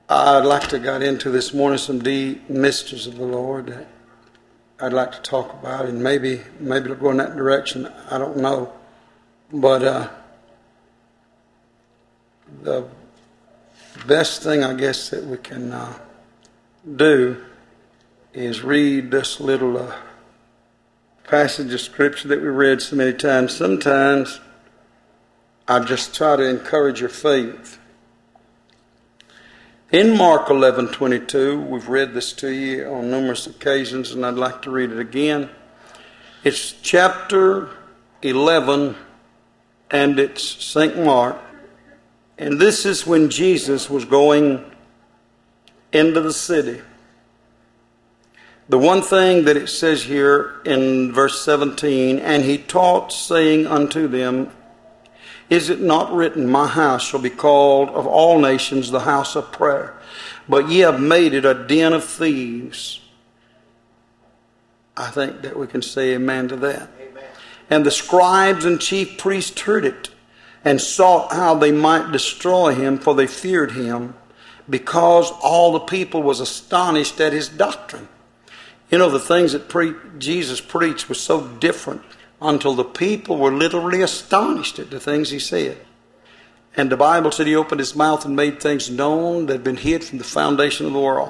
I'd like to get into this morning some deep mysteries of the Lord that I'd like to talk about, and maybe it'll go in that direction. I don't know. But the best thing, I guess, that we can do is read this little passage of Scripture that we read so many times. Sometimes I just try to encourage your faith. In Mark 11:22, we've read this to you on numerous occasions, and I'd like to read it again. It's chapter 11, and it's St. Mark. And this is when Jesus was going into the city. The one thing that it says here in verse 17, and he taught, saying unto them, Is it not written, My house shall be called of all nations the house of prayer? But ye have made it a den of thieves. I think that we can say amen to that. Amen. And the scribes and chief priests heard it, and sought how they might destroy him, for they feared him, because all the people was astonished at his doctrine. You know, the things that Jesus preached was so different until the people were literally astonished at the things he said. And the Bible said he opened his mouth and made things known that had been hid from the foundation of the world.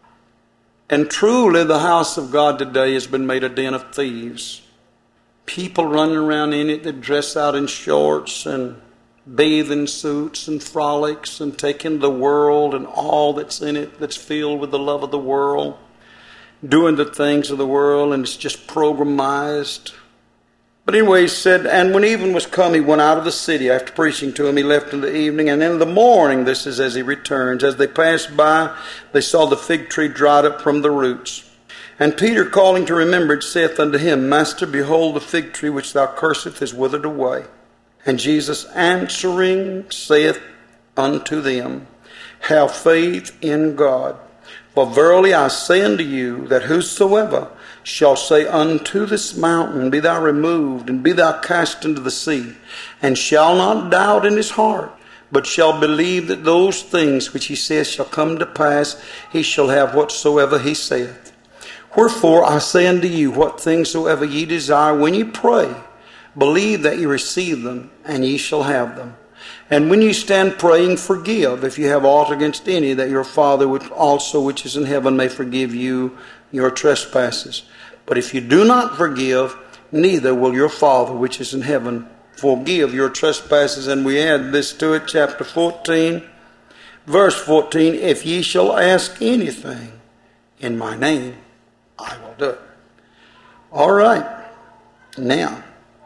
And truly the house of God today has been made a den of thieves. People running around in it that dress out in shorts and bathing suits and frolics and taking the world and all that's in it that's filled with the love of the world, doing the things of the world, and it's just programized. But anyway, he said, and when even was come, he went out of the city. After preaching to him, he left in the evening. And in the morning, this is as he returns, as they passed by, they saw the fig tree dried up from the roots. And Peter, calling to remembrance, saith unto him, Master, behold, the fig tree which thou cursedst is withered away. And Jesus answering saith unto them, Have faith in God. For verily I say unto you, that whosoever shall say unto this mountain, Be thou removed, and be thou cast into the sea, and shall not doubt in his heart, but shall believe that those things which he saith shall come to pass, he shall have whatsoever he saith. Wherefore I say unto you, what things soever ye desire, when ye pray, believe that ye receive them, and ye shall have them. And when you stand praying, forgive, if you have aught against any, that your Father which is in heaven may forgive you your trespasses. But if you do not forgive, neither will your Father which is in heaven forgive your trespasses. And we add this to it, chapter 14, verse 14, If ye shall ask anything in my name, I will do it. All right. Now,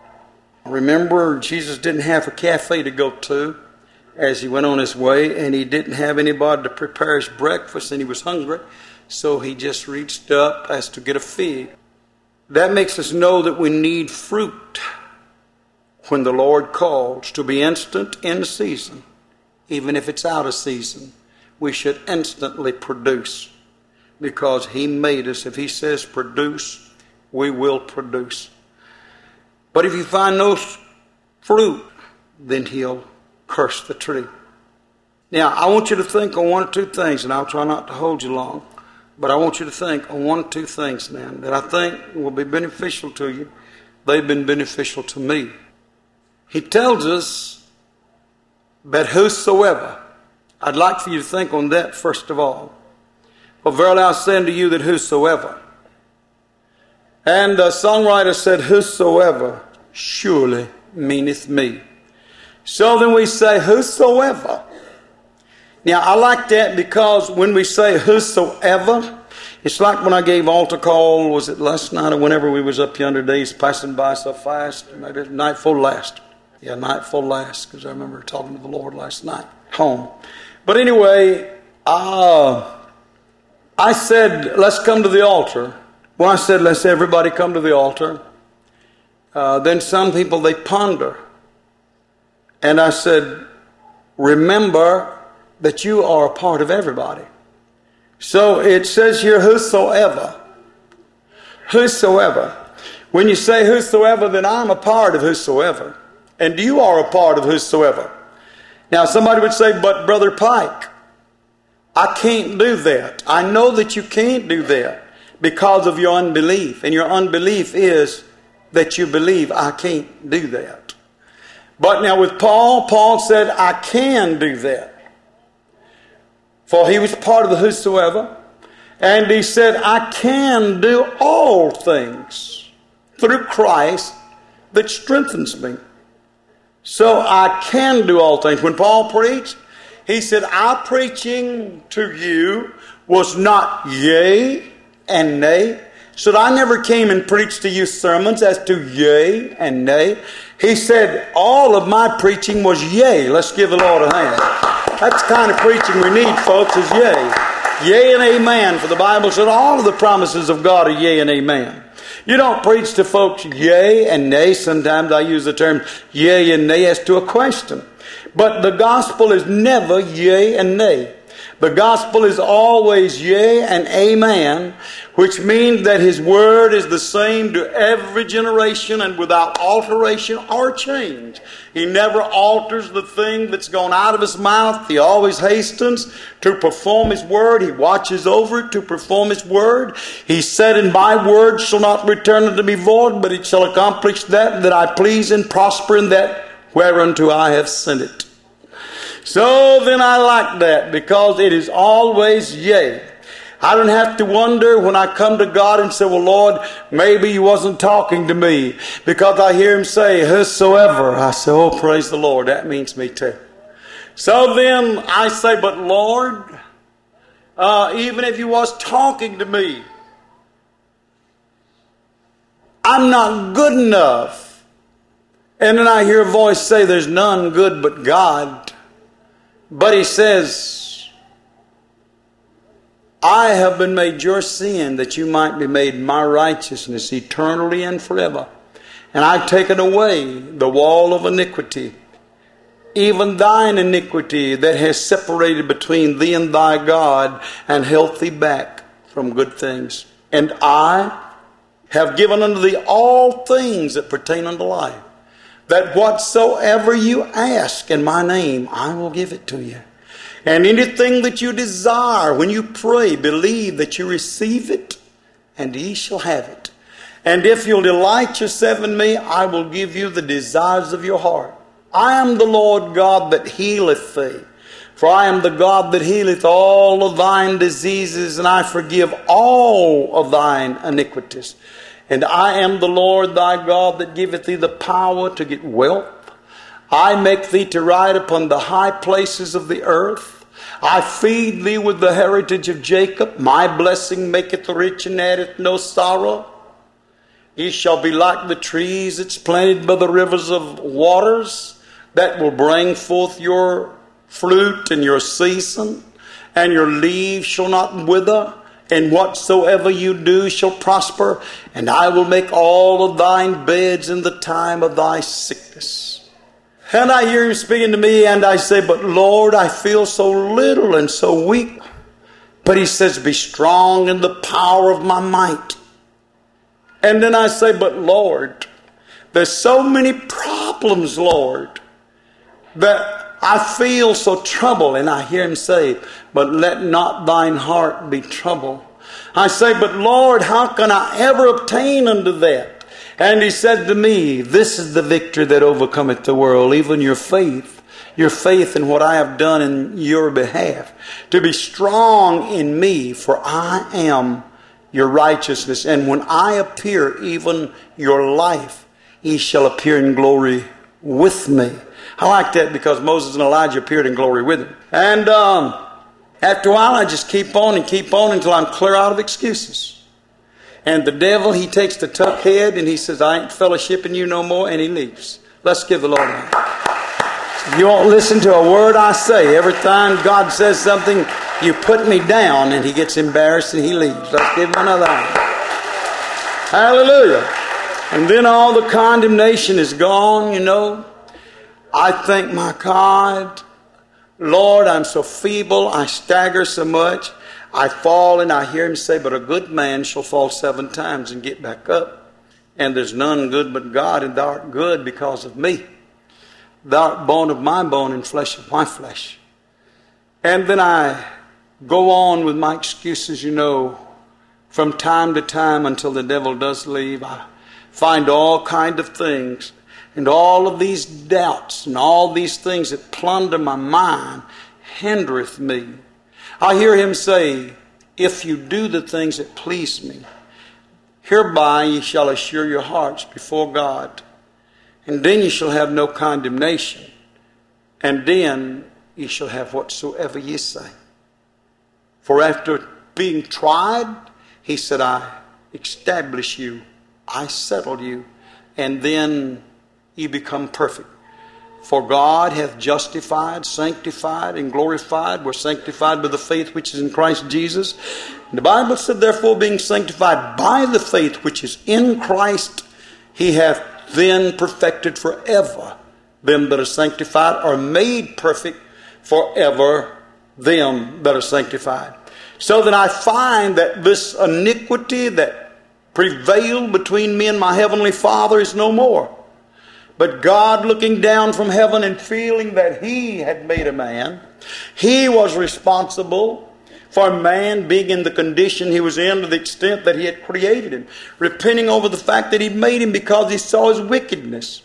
remember, Jesus didn't have a cafe to go to as he went on his way, and he didn't have anybody to prepare his breakfast, and he was hungry, so he just reached up as to get a fig. That makes us know that we need fruit when the Lord calls to be instant in season. Even if it's out of season, we should instantly produce, because he made us. If he says produce, we will produce. But if you find no fruit, then he'll curse the tree. Now, I want you to think on one or two things, and I'll try not to hold you long, but I want you to think on one or two things now that I think will be beneficial to you. They've been beneficial to me. He tells us that whosoever, I'd like for you to think on that first of all. For verily I say unto you that whosoever. And the songwriter said, Whosoever surely meaneth me. So then we say, whosoever. Now, I like that because when we say whosoever, it's like when I gave altar call, was it last night or whenever we was up yonder, days passing by so fast? Maybe night before last. Yeah, night before last, because I remember talking to the Lord last night, home. But anyway, I said, let's come to the altar. Well, I said, let's everybody come to the altar. Then some people, they ponder. And I said, remember that you are a part of everybody. So it says here, whosoever. Whosoever. When you say whosoever, then I'm a part of whosoever. And you are a part of whosoever. Now somebody would say, but Brother Pike, I can't do that. I know that you can't do that because of your unbelief. And your unbelief is that you believe I can't do that. But now with Paul, Paul said, I can do that. For he was part of the whosoever. And he said, I can do all things through Christ that strengthens me. So I can do all things. When Paul preached, he said, our preaching to you was not yea and nay. So I never came and preached to you sermons as to yea and nay. He said, all of my preaching was yea. Let's give the Lord a hand. That's the kind of preaching we need, folks, is yea. Yea and amen. For the Bible said all of the promises of God are yea and amen. You don't preach to folks yea and nay. Sometimes I use the term yea and nay as to a question. But the gospel is never yea and nay. The gospel is always yea and amen, which means that his word is the same to every generation and without alteration or change. He never alters the thing that's gone out of his mouth. He always hastens to perform his word. He watches over it to perform his word. He said, and my word shall not return unto me void, but it shall accomplish that I please and prosper in that whereunto I have sent it. So then I like that because it is always yea. I don't have to wonder when I come to God and say, well, Lord, maybe you wasn't talking to me, because I hear him say, whosoever. I say, oh, praise the Lord. That means me too. So then I say, but Lord, even if you was talking to me, I'm not good enough. And then I hear a voice say, there's none good but God. But he says, I have been made your sin that you might be made my righteousness eternally and forever. And I've taken away the wall of iniquity, even thine iniquity that has separated between thee and thy God and held thee back from good things. And I have given unto thee all things that pertain unto life, that whatsoever you ask in my name, I will give it to you. And anything that you desire, when you pray, believe that you receive it, and ye shall have it. And if you'll delight yourself in me, I will give you the desires of your heart. I am the Lord God that healeth thee. For I am the God that healeth all of thine diseases, and I forgive all of thine iniquities. And I am the Lord thy God that giveth thee the power to get wealth. I make thee to ride upon the high places of the earth. I feed thee with the heritage of Jacob. My blessing maketh rich and addeth no sorrow. Ye shall be like the trees that's planted by the rivers of waters, that will bring forth your fruit in your season, and your leaves shall not wither. And whatsoever you do shall prosper, and I will make all of thine beds in the time of thy sickness. And I hear him speaking to me, and I say, but Lord, I feel so little and so weak. But he says, be strong in the power of my might. And then I say, but Lord, there's so many problems, Lord, that I feel so troubled. And I hear him say, but let not thine heart be troubled. I say, but Lord, how can I ever obtain unto that? And he said to me, this is the victory that overcometh the world, even your faith in what I have done in your behalf. To be strong in me, for I am your righteousness. And when I appear, even your life, ye shall appear in glory with me. I like that because Moses and Elijah appeared in glory with him. And after a while, I just keep on until I'm clear out of excuses. And the devil, he takes the tuck head and he says, I ain't fellowshipping you no more, and he leaves. Let's give the Lord a hand. You won't listen to a word I say. Every time God says something, you put me down, and he gets embarrassed and he leaves. Let's give him another hand. Hallelujah. And then all the condemnation is gone, you know. I think, my God, Lord, I'm so feeble, I stagger so much, I fall, and I hear him say, but a good man shall fall 7 times and get back up. And there's none good but God, and thou art good because of me. Thou art bone of my bone and flesh of my flesh. And then I go on with my excuses, from time to time until the devil does leave. I find all kind of things and all of these doubts and all these things that plunder my mind hindereth me. I hear him say, if you do the things that please me, hereby ye shall assure your hearts before God. And then ye shall have no condemnation. And then ye shall have whatsoever ye say. For after being tried, he said, I establish you, I settle you, and then ye become perfect. For God hath justified, sanctified, and glorified. We're sanctified by the faith which is in Christ Jesus. And the Bible said, therefore, being sanctified by the faith which is in Christ, he hath then perfected forever them that are sanctified, or made perfect forever them that are sanctified. So that I find that this iniquity that prevailed between me and my heavenly Father is no more. But God, looking down from heaven and feeling that he had made a man, he was responsible for man being in the condition he was in to the extent that he had created him, repenting over the fact that he made him because he saw his wickedness.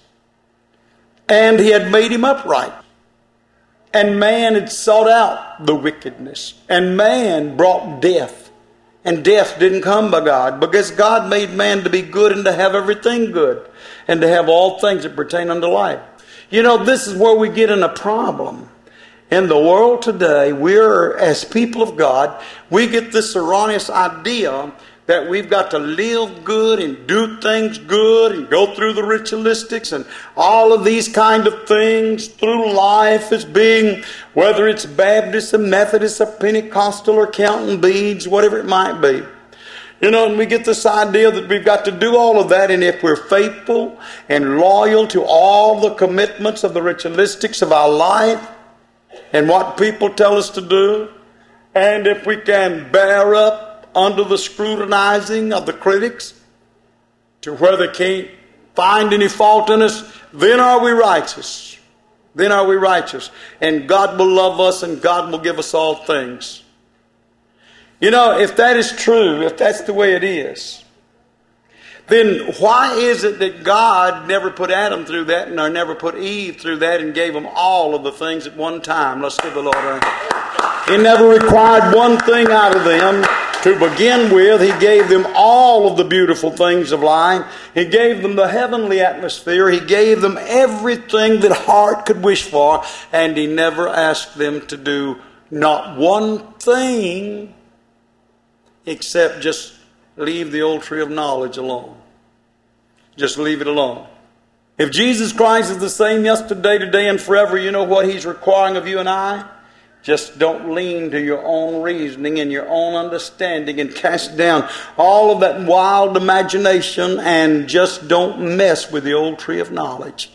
And he had made him upright. And man had sought out the wickedness. And man brought death. And death didn't come by God, because God made man to be good and to have everything good, and to have all things that pertain unto life. This is where we get in a problem. In the world today, we're, as people of God, we get this erroneous idea that we've got to live good and do things good and go through the ritualistics and all of these kind of things through life as being, whether it's Baptist or Methodist or Pentecostal or counting beads, whatever it might be. And we get this idea that we've got to do all of that, and if we're faithful and loyal to all the commitments of the ritualistics of our life and what people tell us to do, and if we can bear up under the scrutinizing of the critics to where they can't find any fault in us, then are we righteous. Then are we righteous. And God will love us, and God will give us all things. If that is true, if that's the way it is, then why is it that God never put Adam through that, and never put Eve through that, and gave them all of the things at one time? Let's give the Lord a hand. He never required one thing out of them to begin with. He gave them all of the beautiful things of life. He gave them the heavenly atmosphere. He gave them everything that heart could wish for, and he never asked them to do not one thing except just leave the old tree of knowledge alone. Just leave it alone. If Jesus Christ is the same yesterday, today, and forever, you know what he's requiring of you and I? Just don't lean to your own reasoning and your own understanding, and cast down all of that wild imagination, and just don't mess with the old tree of knowledge,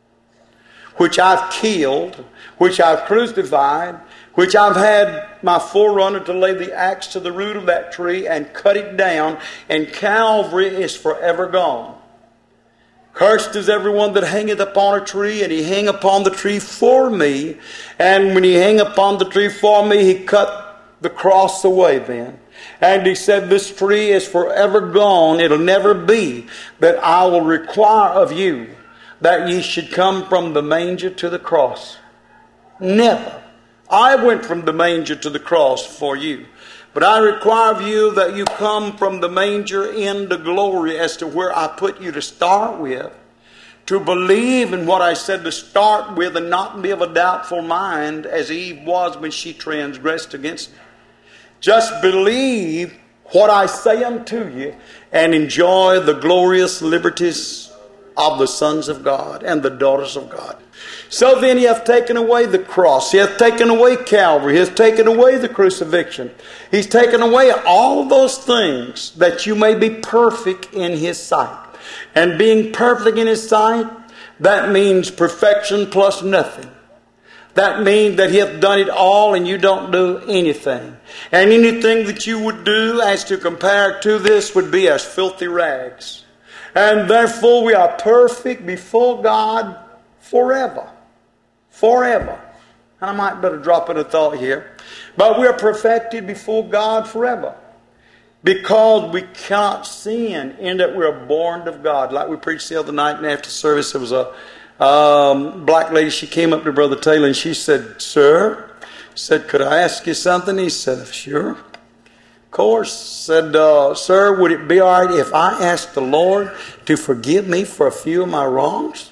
which I've killed, which I've crucified, which I've had my forerunner to lay the axe to the root of that tree and cut it down, and Calvary is forever gone. Cursed is everyone that hangeth upon a tree, and he hang upon the tree for me. And when he hang upon the tree for me, he cut the cross away then. And he said, this tree is forever gone. It'll never be that I will require of you that ye should come from the manger to the cross. Never. I went from the manger to the cross for you. But I require of you that you come from the manger into glory, as to where I put you to start with. To believe in what I said to start with, and not be of a doubtful mind as Eve was when she transgressed against me. Just believe what I say unto you, and enjoy the glorious liberties of the sons of God and the daughters of God. So then he hath taken away the cross. He hath taken away Calvary. He hath taken away the crucifixion. He's taken away all of those things that you may be perfect in his sight. And being perfect in his sight, that means perfection plus nothing. That means that he hath done it all and you don't do anything. And anything that you would do as to compare to this would be as filthy rags. And therefore we are perfect before God forever. Forever. And I might better drop in a thought here. But we are perfected before God forever. Because we cannot sin in that we are born of God. Like we preached the other night and after service, there was a black lady. She came up to Brother Taylor and she said, "Sir," said, "could I ask you something?" He said, "Sure." Of course. Said, "Sir, would it be all right if I asked the Lord to forgive me for a few of my wrongs?"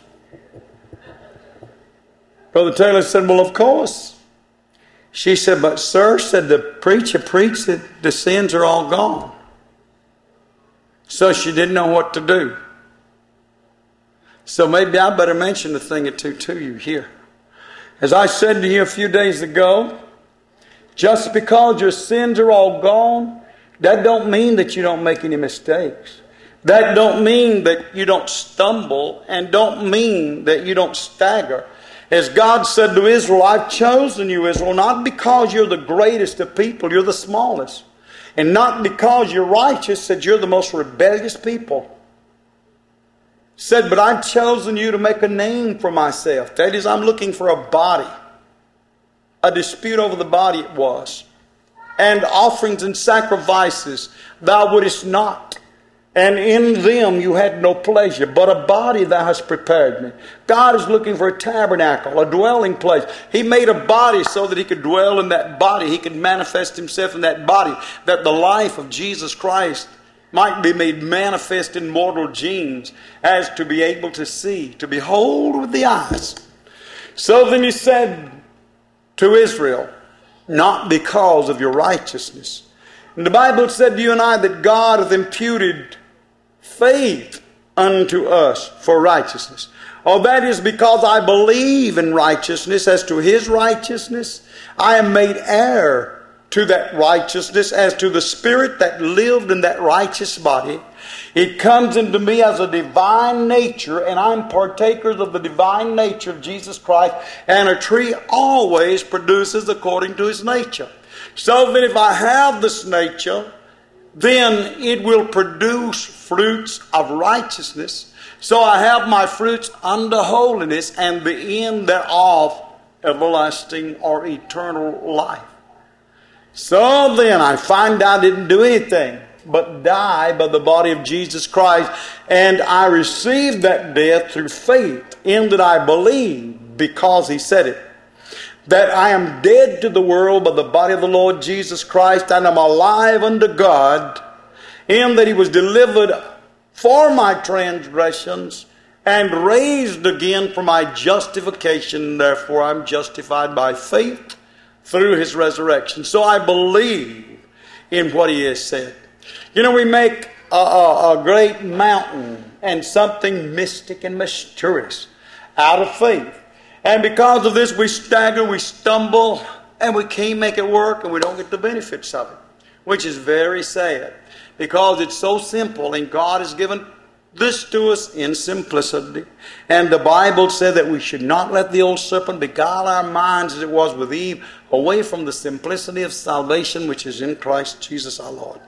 Brother Taylor said, "Well, of course." She said, "But sir," said, "the preacher preached that the sins are all gone." So she didn't know what to do. So maybe I better mention a thing or two to you here. As I said to you a few days ago, just because your sins are all gone, that don't mean that you don't make any mistakes. That don't mean that you don't stumble, and don't mean that you don't stagger. As God said to Israel, "I've chosen you, Israel, not because you're the greatest of people, you're the smallest. And not because you're righteous," said, "you're the most rebellious people." Said, "But I've chosen you to make a name for myself." That is, I'm looking for a body. A dispute over the body it was. "And offerings and sacrifices thou wouldest not. And in them you had no pleasure, but a body thou hast prepared me." God is looking for a tabernacle, a dwelling place. He made a body so that He could dwell in that body. He could manifest Himself in that body, that the life of Jesus Christ might be made manifest in mortal genes, as to be able to see, to behold with the eyes. So then He said to Israel, "Not because of your righteousness." And the Bible said to you and I that God hath imputed faith unto us for righteousness. Oh, that is because I believe in righteousness as to His righteousness. I am made heir to that righteousness as to the Spirit that lived in that righteous body. It comes into me as a divine nature, and I'm partaker of the divine nature of Jesus Christ. And a tree always produces according to his nature. So that if I have this nature, then it will produce fruits of righteousness. So I have my fruits unto holiness, and the end thereof everlasting or eternal life. So then I find I didn't do anything but die by the body of Jesus Christ, and I received that death through faith in that I believe, because He said it, that I am dead to the world by the body of the Lord Jesus Christ, and I'm alive unto God, in that He was delivered for my transgressions and raised again for my justification. Therefore I'm justified by faith through His resurrection. So I believe in what He has said. You know, we make a great mountain and something mystic and mysterious out of faith. And because of this, we stagger, we stumble, and we can't make it work, and we don't get the benefits of it, which is very sad, because it's so simple, and God has given this to us in simplicity. And the Bible said that we should not let the old serpent beguile our minds as it was with Eve, away from the simplicity of salvation which is in Christ Jesus our Lord.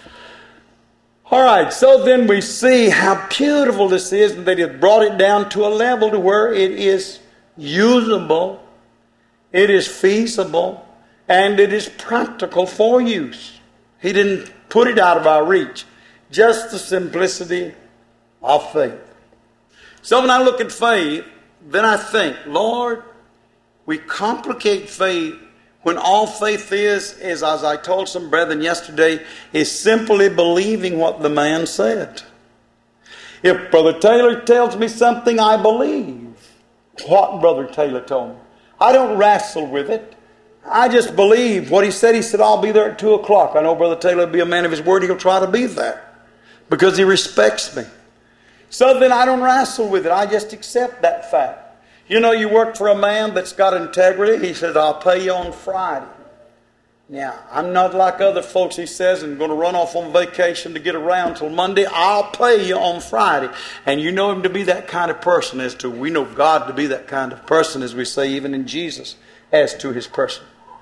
All right, so then we see how beautiful this is, and that He has brought it down to a level to where it is usable, it is feasible, and it is practical for use. He didn't put it out of our reach. Just the simplicity of faith. So when I look at faith, then I think, Lord, we complicate faith when all faith is, as I told some brethren yesterday, is simply believing what the man said. If Brother Taylor tells me something, I believe what Brother Taylor told me. I don't wrestle with it. I just believe what he said. He said, I'll be there at 2 o'clock. I know Brother Taylor will be a man of his word. He'll try to be there because he respects me. So then I don't wrestle with it. I just accept that fact. You know, you work for a man that's got integrity. He says, I'll pay you on Friday. Now, I'm not like other folks, he says, and going to run off on vacation to get around till Monday. I'll pay you on Friday. And you know him to be that kind of person, as to, we know God to be that kind of person, as we say even in Jesus, as to his person.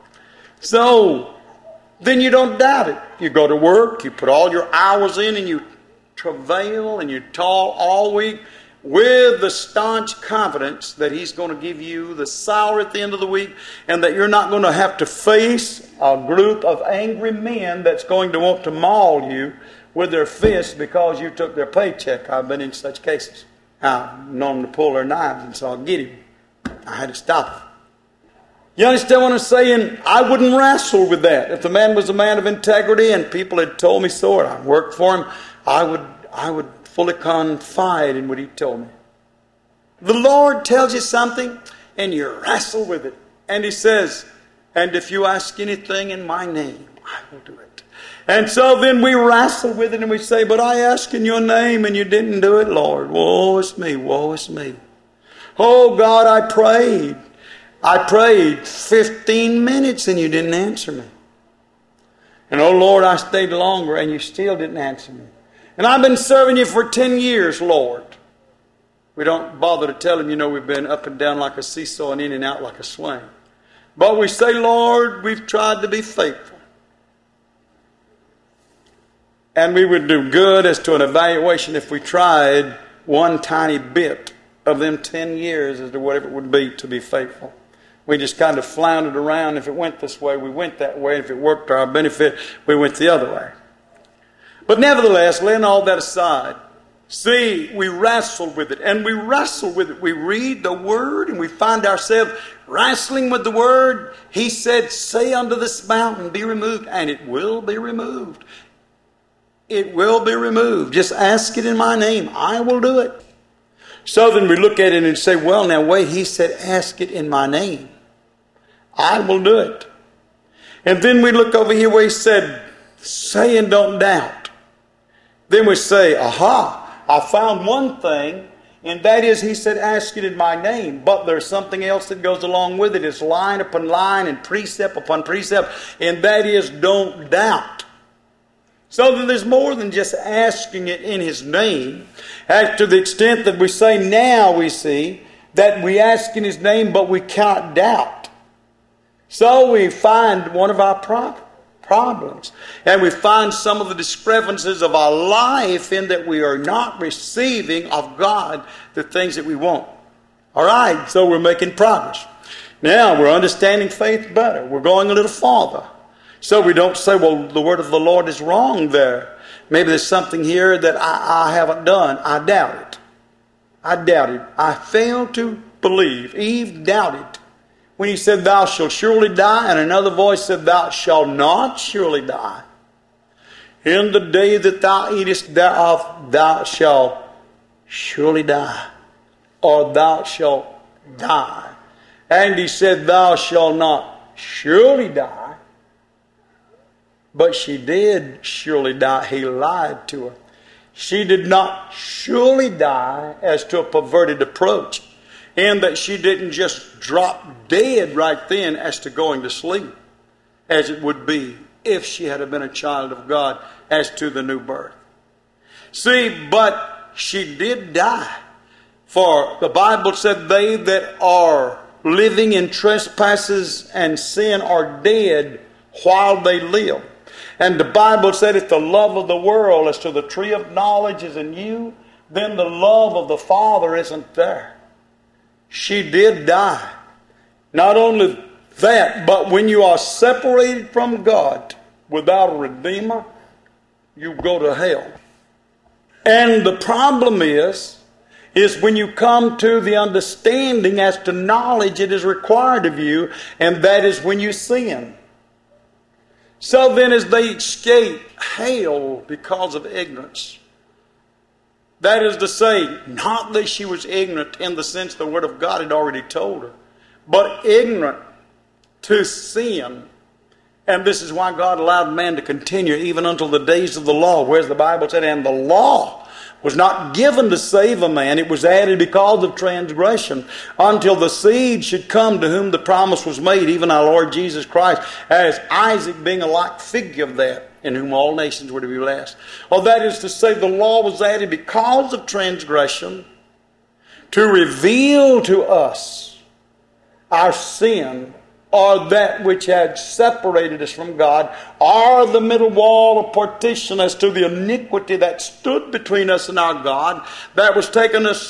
So, then you don't doubt it. You go to work, you put all your hours in, and you travail and you toil all week. with the staunch confidence that He's going to give you the salary at the end of the week, and that you're not going to have to face a group of angry men that's going to want to maul you with their fists because you took their paycheck. I've been in such cases. I've known them to pull their knives, and so I'll get him. I had to stop him. You understand what I'm saying? I wouldn't wrestle with that. If the man was a man of integrity and people had told me so, and I worked for him, I would fully confide in what he told me. The Lord tells you something, and you wrestle with it. And He says, and if you ask anything in my name, I will do it. And so then we wrestle with it, and we say, but I asked in your name, and you didn't do it, Lord. Woe is me, woe is me. Oh, God, I prayed. I prayed 15 minutes, and you didn't answer me. And oh, Lord, I stayed longer, and you still didn't answer me. And I've been serving you for 10 years, Lord. We don't bother to tell Him, we've been up and down like a seesaw and in and out like a swing. But we say, Lord, we've tried to be faithful. And we would do good as to an evaluation if we tried one tiny bit of them 10 years as to whatever it would be to be faithful. We just kind of floundered around. If it went this way, we went that way. If it worked to our benefit, we went the other way. But nevertheless, laying all that aside, see, we wrestle with it. And we wrestle with it. We read the Word and we find ourselves wrestling with the Word. He said, say unto this mountain, be removed. And it will be removed. It will be removed. Just ask it in my name. I will do it. So then we look at it and say, well, now wait. He said, ask it in my name. I will do it. And then we look over here where He said, say and don't doubt. Then we say, aha, I found one thing, and that is, He said, ask it in my name. But there's something else that goes along with it. It's line upon line and precept upon precept, and that is, don't doubt. So that there's more than just asking it in His name. As to the extent that we say now, we see that we ask in His name, but we cannot doubt. So we find one of our problems. And we find some of the discrepancies of our life in that we are not receiving of God the things that we want. All right, so we're making progress. Now we're understanding faith better. We're going a little farther. So we don't say, well, the word of the Lord is wrong there. Maybe there's something here that I haven't done. I doubt it. I doubt it. I fail to believe. Eve doubted when He said, thou shalt surely die. And another voice said, thou shalt not surely die. In the day that thou eatest thereof, thou shalt surely die. Or thou shalt die. And He said, thou shalt not surely die. But she did surely die. He lied to her. She did not surely die as to a perverted approach. In that she didn't just drop dead right then as to going to sleep. As it would be if she had been a child of God as to the new birth. See, but she did die. For the Bible said they that are living in trespasses and sin are dead while they live. And the Bible said if the love of the world as to the tree of knowledge is in you, then the love of the Father isn't there. She did die. Not only that, but when you are separated from God without a Redeemer, you go to hell. And the problem is when you come to the understanding as to knowledge it is required of you, and that is when you sin. So then as they escape hell because of ignorance. That is to say, not that she was ignorant in the sense the Word of God had already told her, but ignorant to sin. And this is why God allowed man to continue even until the days of the law. Whereas the Bible said, and the law was not given to save a man. It was added because of transgression until the seed should come to whom the promise was made, even our Lord Jesus Christ, as Isaac being a like figure of that, in whom all nations were to be blessed. Well, that is to say, the law was added because of transgression to reveal to us our sin, or that which had separated us from God, or the middle wall of partition as to the iniquity that stood between us and our God, that was taking us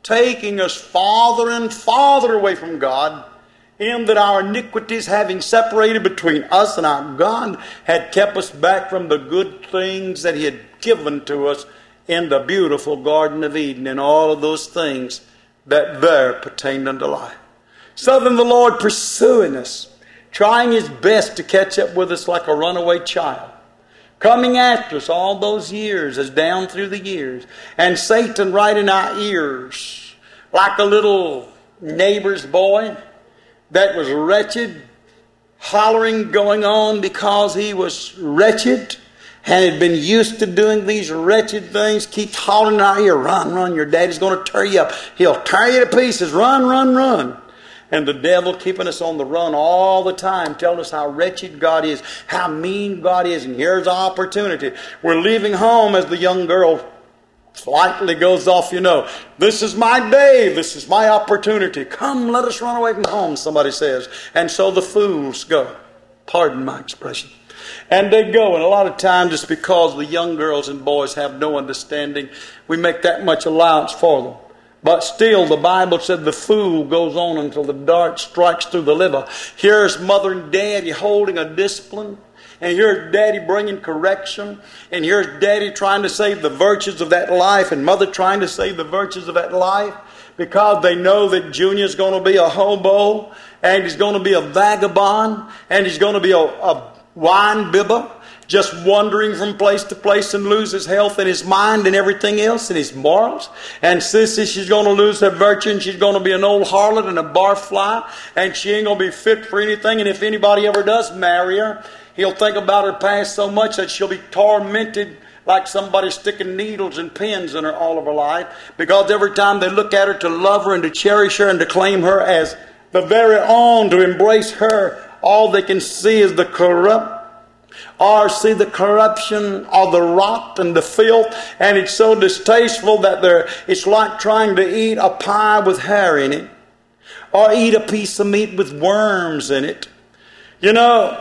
taking us farther and farther away from God, in that our iniquities, having separated between us and our God, had kept us back from the good things that He had given to us in the beautiful Garden of Eden, and all of those things that there pertained unto life. So then the Lord pursuing us, trying His best to catch up with us like a runaway child, coming after us all those years, as down through the years, and Satan right in our ears, like a little neighbor's boy that was wretched, hollering, going on because he was wretched and had been used to doing these wretched things, keeps hollering in our ear, run, run, your daddy's going to tear you up. He'll tear you to pieces, run, run, run. And the devil keeping us on the run all the time, telling us how wretched God is, how mean God is. And here's our opportunity. We're leaving home as the young girl slightly goes off, this is my day, this is my opportunity. Come, let us run away from home, somebody says. And so the fools go. Pardon my expression. And they go, and a lot of times it's because the young girls and boys have no understanding. We make that much allowance for them. But still, the Bible said the fool goes on until the dart strikes through the liver. Here's mother and daddy holding a discipline. And here's daddy bringing correction. And here's daddy trying to save the virtues of that life. And mother trying to save the virtues of that life. Because they know that Junior's going to be a hobo. And he's going to be a vagabond. And he's going to be a wine bibber. Just wandering from place to place and lose his health and his mind and everything else and his morals. And sissy, she's going to lose her virtue and she's going to be an old harlot and a barfly. And she ain't going to be fit for anything. And if anybody ever does marry her, he'll think about her past so much that she'll be tormented like somebody sticking needles and pins in her all of her life. Because every time they look at her to love her and to cherish her and to claim her as the very own, to embrace her, all they can see is the corrupt, or see the corruption or the rot and the filth, and it's so distasteful that it's like trying to eat a pie with hair in it, or eat a piece of meat with worms in it. And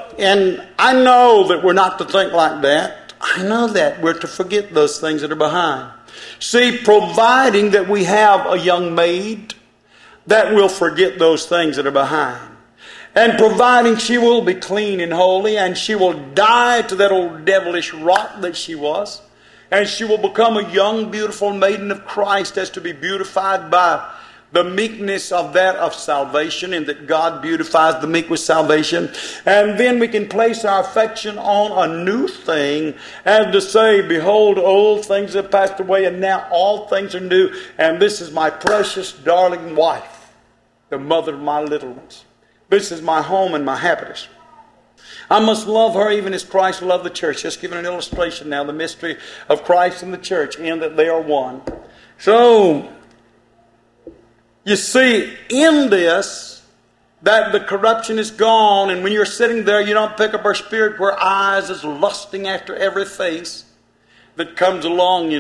I know that we're not to think like that. I know that we're to forget those things that are behind. See, providing that we have a young maid that will forget those things that are behind. And providing she will be clean and holy, and she will die to that old devilish rot that she was, and she will become a young, beautiful maiden of Christ, as to be beautified by the meekness of that of salvation, and that God beautifies the meek with salvation. And then we can place our affection on a new thing, and to say, behold, old things have passed away, and now all things are new, and this is my precious, darling wife, the mother of my little ones. This is my home and my happiness. I must love her even as Christ loved the church. Just giving an illustration now, the mystery of Christ and the church, in that they are one. So, you see, in this, that the corruption is gone, and when you're sitting there, you don't pick up her spirit where eyes is lusting after every face that comes along,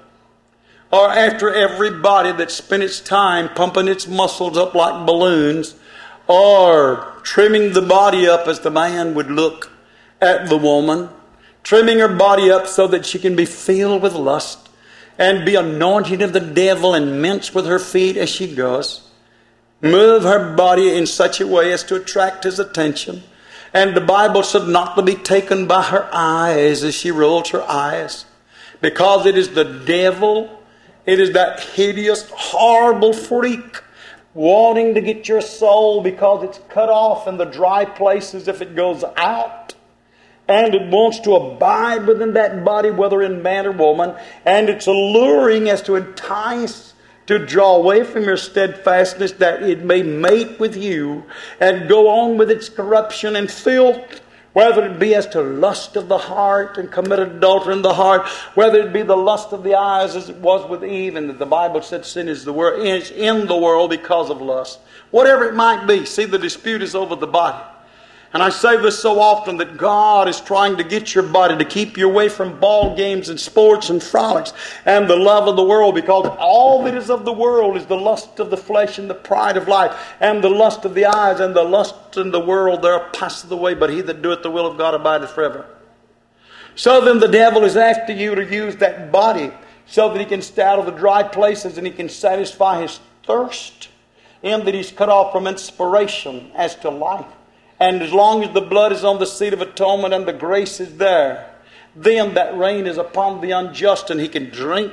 or after every body that spent its time pumping its muscles up like balloons, or trimming the body up as the man would look at the woman, trimming her body up so that she can be filled with lust and be anointed of the devil and mince with her feet as she goes. Move her body in such a way as to attract his attention. And the Bible said not to be taken by her eyes as she rolls her eyes. Because it is the devil, it is that hideous, horrible freak wanting to get your soul, because it's cut off in the dry places if it goes out. And it wants to abide within that body, whether in man or woman. And it's alluring as to entice, to draw away from your steadfastness, that it may mate with you and go on with its corruption and filth. Whether it be as to lust of the heart and commit adultery in the heart, whether it be the lust of the eyes as it was with Eve, and the Bible said sin is in the world because of lust. Whatever it might be, see, the dispute is over the body. And I say this so often, that God is trying to get your body to keep you away from ball games and sports and frolics and the love of the world, because all that is of the world is the lust of the flesh and the pride of life and the lust of the eyes, and the lust in the world there passeth away, but he that doeth the will of God abideth forever. So then the devil is after you to use that body so that he can stay out of the dry places and he can satisfy his thirst, in that he's cut off from inspiration as to life. And as long as the blood is on the seat of atonement and the grace is there, then that rain is upon the unjust, and he can drink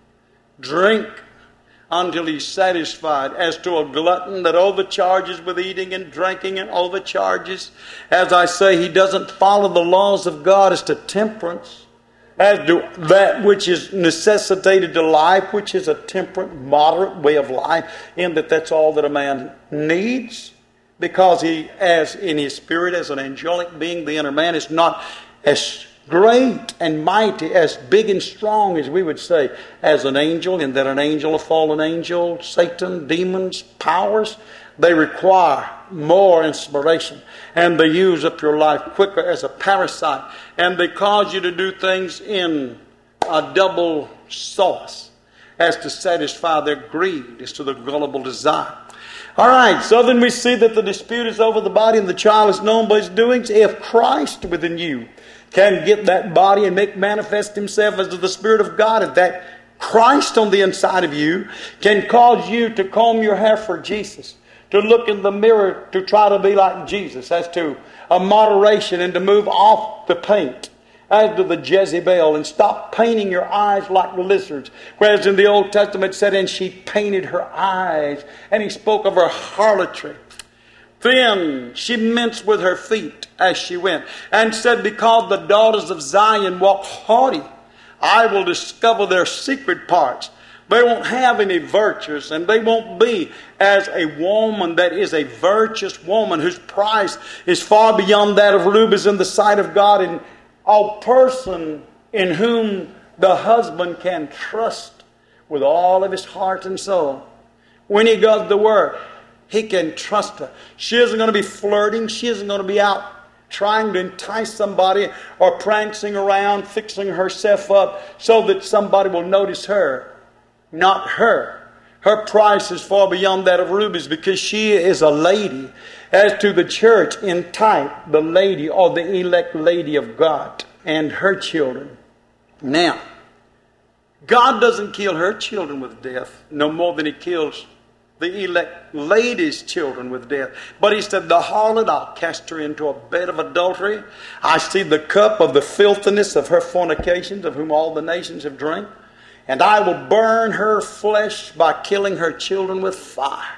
until he's satisfied. As to a glutton that overcharges with eating and drinking and overcharges, as I say, he doesn't follow the laws of God as to temperance, as to that which is necessitated to life, which is a temperate, moderate way of life, in that that's all that a man needs, because he, as in his spirit, as an angelic being, the inner man is not as great and mighty, as big and strong as we would say, as an angel, in that an angel, a fallen angel, Satan, demons, powers, they require more inspiration, and they use up your life quicker as a parasite, and they cause you to do things in a double sauce as to satisfy their greed, as to their gullible desire. All right, so then we see that the dispute is over the body and the child is known by his doings. If Christ within you can get that body and make manifest himself as the Spirit of God, if that Christ on the inside of you can cause you to comb your hair for Jesus, to look in the mirror to try to be like Jesus, as to a moderation, and to move off the paint, as to the Jezebel, and stop painting your eyes like lizards. Whereas in the Old Testament it said, and she painted her eyes, and he spoke of her harlotry. Then she minced with her feet as she went, and said, because the daughters of Zion walk haughty, I will discover their secret parts. They won't have any virtues, and they won't be as a woman that is a virtuous woman, whose price is far beyond that of rubies in the sight of God, and a person in whom the husband can trust with all of his heart and soul. When he does the work, he can trust her. She isn't going to be flirting. She isn't going to be out trying to entice somebody, or prancing around, fixing herself up so that somebody will notice her. Not her. Her price is far beyond that of rubies, because she is a lady. As to the church, in type, the lady, or the elect lady of God and her children. Now, God doesn't kill her children with death no more than he kills the elect lady's children with death. But he said, the harlot, I'll cast her into a bed of adultery. I see the cup of the filthiness of her fornications, of whom all the nations have drank. And I will burn her flesh by killing her children with fire.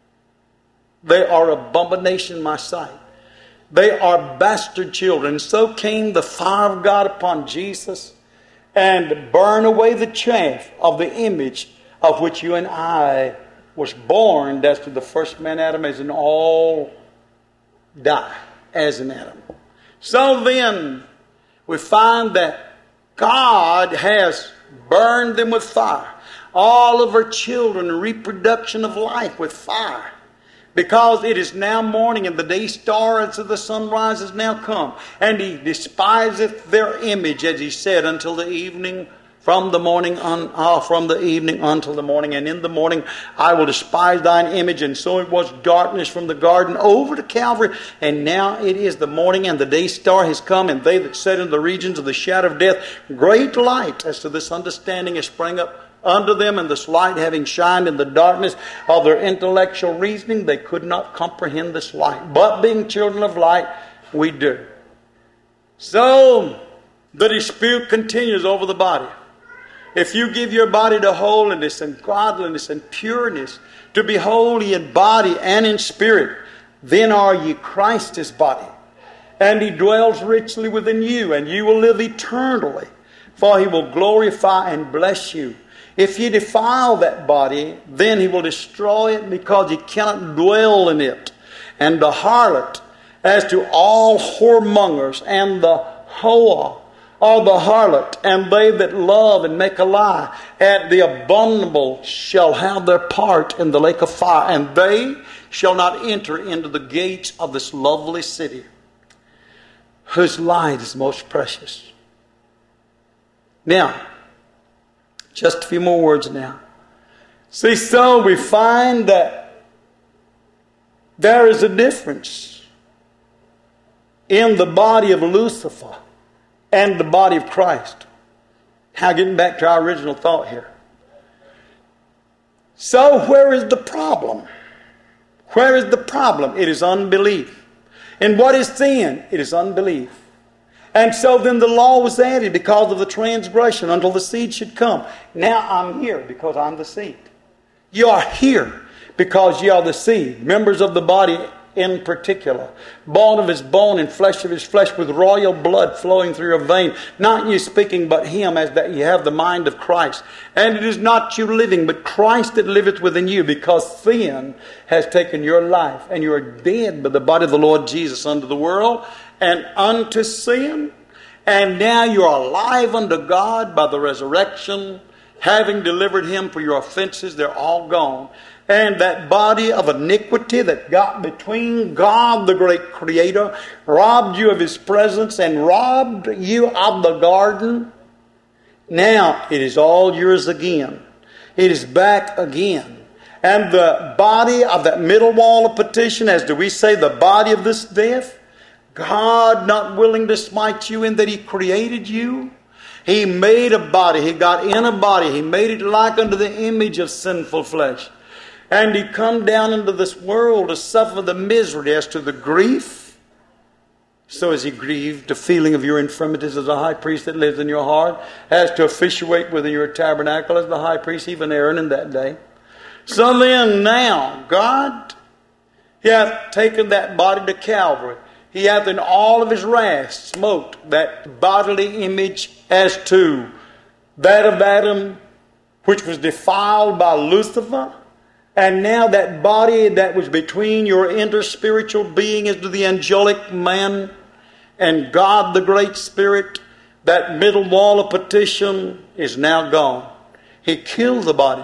They are abomination in my sight. They are bastard children. So came the fire of God upon Jesus, and burn away the chaff of the image of which you and I was born, as to the first man Adam, as in all die as in Adam. So then we find that God has burned them with fire. All of her children, reproduction of life, with fire. Because it is now morning, and the day star as of the sunrise is now come. And he despiseth their image, as he said, until the evening, from the evening until the morning. And in the morning I will despise thine image. And so it was darkness from the garden over to Calvary. And now it is the morning, and the day star has come. And they that sat in the regions of the shadow of death, great light as to this understanding has sprang up unto them. And this light having shined in the darkness of their intellectual reasoning, they could not comprehend this light. But being children of light, we do. So the dispute continues over the body. If you give your body to holiness and godliness and pureness, to be holy in body and in spirit, then are ye Christ's body. And he dwells richly within you, and you will live eternally, for he will glorify and bless you. If ye defile that body, then he will destroy it, because he cannot dwell in it. And the harlot, as to all whoremongers, and the whore, or the harlot, and they that love and make a lie, and the abominable shall have their part in the lake of fire, and they shall not enter into the gates of this lovely city, whose light is most precious. Now, just a few more words now. See, so we find that there is a difference in the body of Lucifer and the body of Christ. Now getting back to our original thought here. So where is the problem? Where is the problem? It is unbelief. And what is sin? It is unbelief. And so then the law was added because of the transgression until the seed should come. Now I'm here because I'm the seed. You are here because you are the seed, members of the body in particular, bone of his bone and flesh of his flesh, with royal blood flowing through your vein. Not you speaking, but him, as that you have the mind of Christ. And it is not you living, but Christ that liveth within you, because sin has taken your life, and you are dead by the body of the Lord Jesus unto the world and unto sin. And now you are alive unto God by the resurrection, having delivered him for your offenses. They're all gone. And that body of iniquity that got between God, the great Creator, robbed you of his presence and robbed you of the garden. Now it is all yours again. It is back again. And the body of that middle wall of petition, as do we say, the body of this death, God not willing to smite you in that he created you. He made a body. He got in a body. He made it like unto the image of sinful flesh. And he come down into this world to suffer the misery as to the grief. So as he grieved the feeling of your infirmities as a high priest that lives in your heart, as to officiate within your tabernacle as the high priest, even Aaron in that day. So then now, God, he hath taken that body to Calvary. He hath in all of his wrath smote that bodily image as to that of Adam, which was defiled by Lucifer. And now that body that was between your interspiritual being as to the angelic man and God the great Spirit, that middle wall of petition is now gone. He killed the body.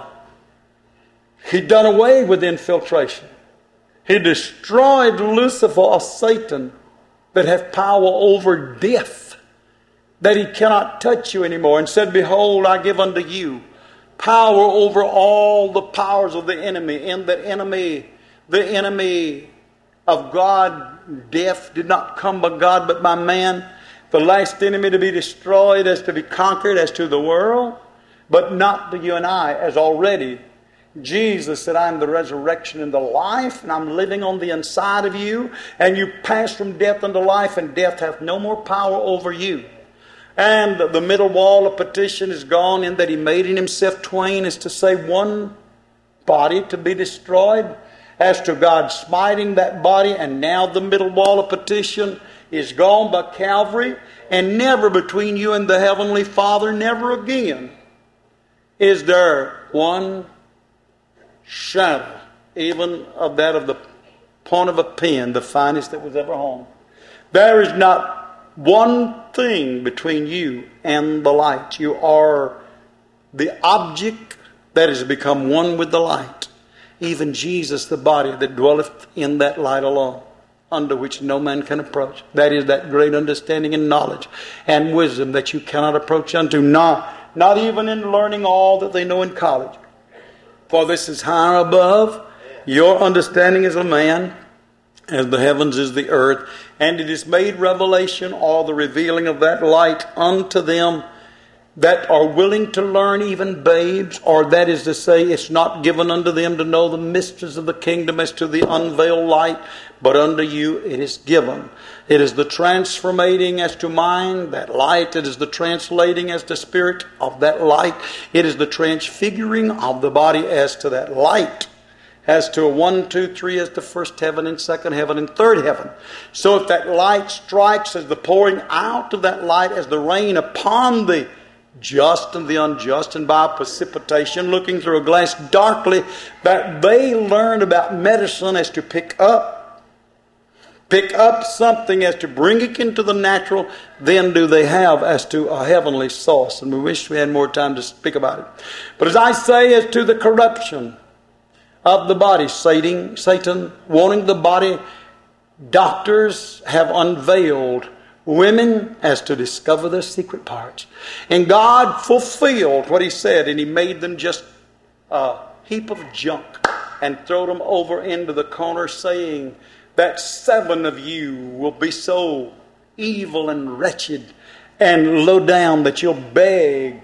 He done away with infiltration. He destroyed Lucifer or Satan that hath power over death, that he cannot touch you anymore, and said, behold, I give unto you power over all the powers of the enemy. And the enemy of God, death, did not come by God but by man. The last enemy to be destroyed, as to be conquered, as to the world, but not to you and I, as already Jesus said, I am the resurrection and the life, and I'm living on the inside of you, and you pass from death unto life, and death hath no more power over you. And the middle wall of petition is gone, in that he made in himself twain, is to say one body to be destroyed, as to God smiting that body. And now the middle wall of petition is gone by Calvary, and never between you and the Heavenly Father, never again is there one shadow, even of that of the point of a pen, the finest that was ever honed. There is not one thing between you and the light. You are the object that has become one with the light. Even Jesus, the body that dwelleth in that light alone, under which no man can approach. That is that great understanding and knowledge and wisdom that you cannot approach unto, not even in learning all that they know in college. For this is higher above your understanding as a man, as the heavens is the earth. And it is made revelation, or the revealing of that light, unto them that are willing to learn, even babes. Or that is to say, it's not given unto them to know the mysteries of the kingdom as to the unveiled light, but unto you it is given. It is the transformating as to mind, that light. It is the translating as to spirit of that light. It is the transfiguring of the body as to that light. As to a 1, 2, 3 as the first heaven and second heaven and third heaven. So if that light strikes as the pouring out of that light as the rain upon the just and the unjust, and by precipitation, looking through a glass darkly, that they learn about medicine as to pick up something as to bring it into the natural, then do they have as to a heavenly source. And we wish we had more time to speak about it. But as I say, as to the corruption of the body, Satan wanting the body, doctors have unveiled women as to discover their secret parts. And God fulfilled what he said, and he made them just a heap of junk and throw them over into the corner, saying that 7 of you will be so evil and wretched and low down that you'll beg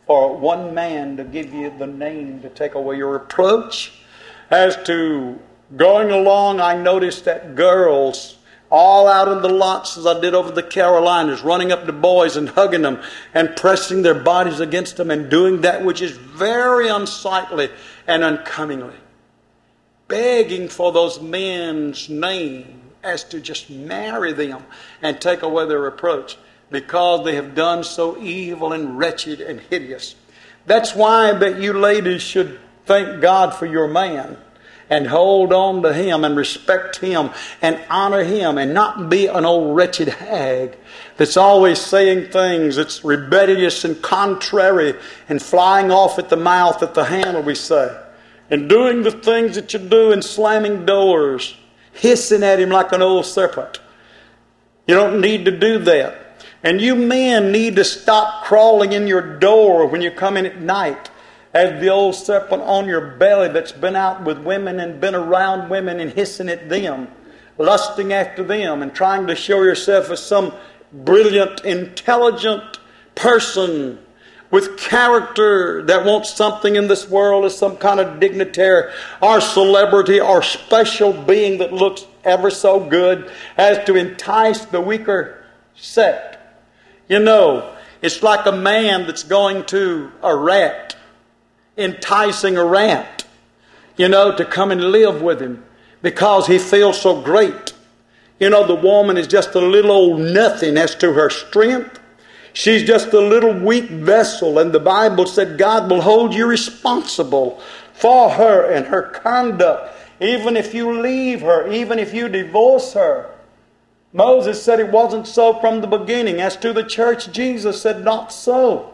for one man to give you the name to take away your reproach. As to going along, I noticed that girls all out in the lots, as I did over the Carolinas, running up to boys and hugging them and pressing their bodies against them and doing that which is very unsightly and uncomely. Begging for those men's name as to just marry them and take away their reproach, because they have done so evil and wretched and hideous. That's why that you ladies should thank God for your man and hold on to him and respect him and honor him, and not be an old wretched hag that's always saying things that's rebellious and contrary and flying off at the mouth, at the handle, we say, and doing the things that you do and slamming doors, hissing at him like an old serpent. You don't need to do that. And you men need to stop crawling in your door when you come in at night as the old serpent on your belly that's been out with women and been around women and hissing at them, lusting after them and trying to show yourself as some brilliant, intelligent person with character that wants something in this world as some kind of dignitary or celebrity or special being that looks ever so good as to entice the weaker sect. You know, it's like a man that's going to a rat, enticing a rat, to come and live with him because he feels so great. The woman is just a little old nothing as to her strength. She's just a little weak vessel, and the Bible said God will hold you responsible for her and her conduct, even if you leave her, even if you divorce her. Moses said it wasn't so from the beginning. As to the church, Jesus said not so.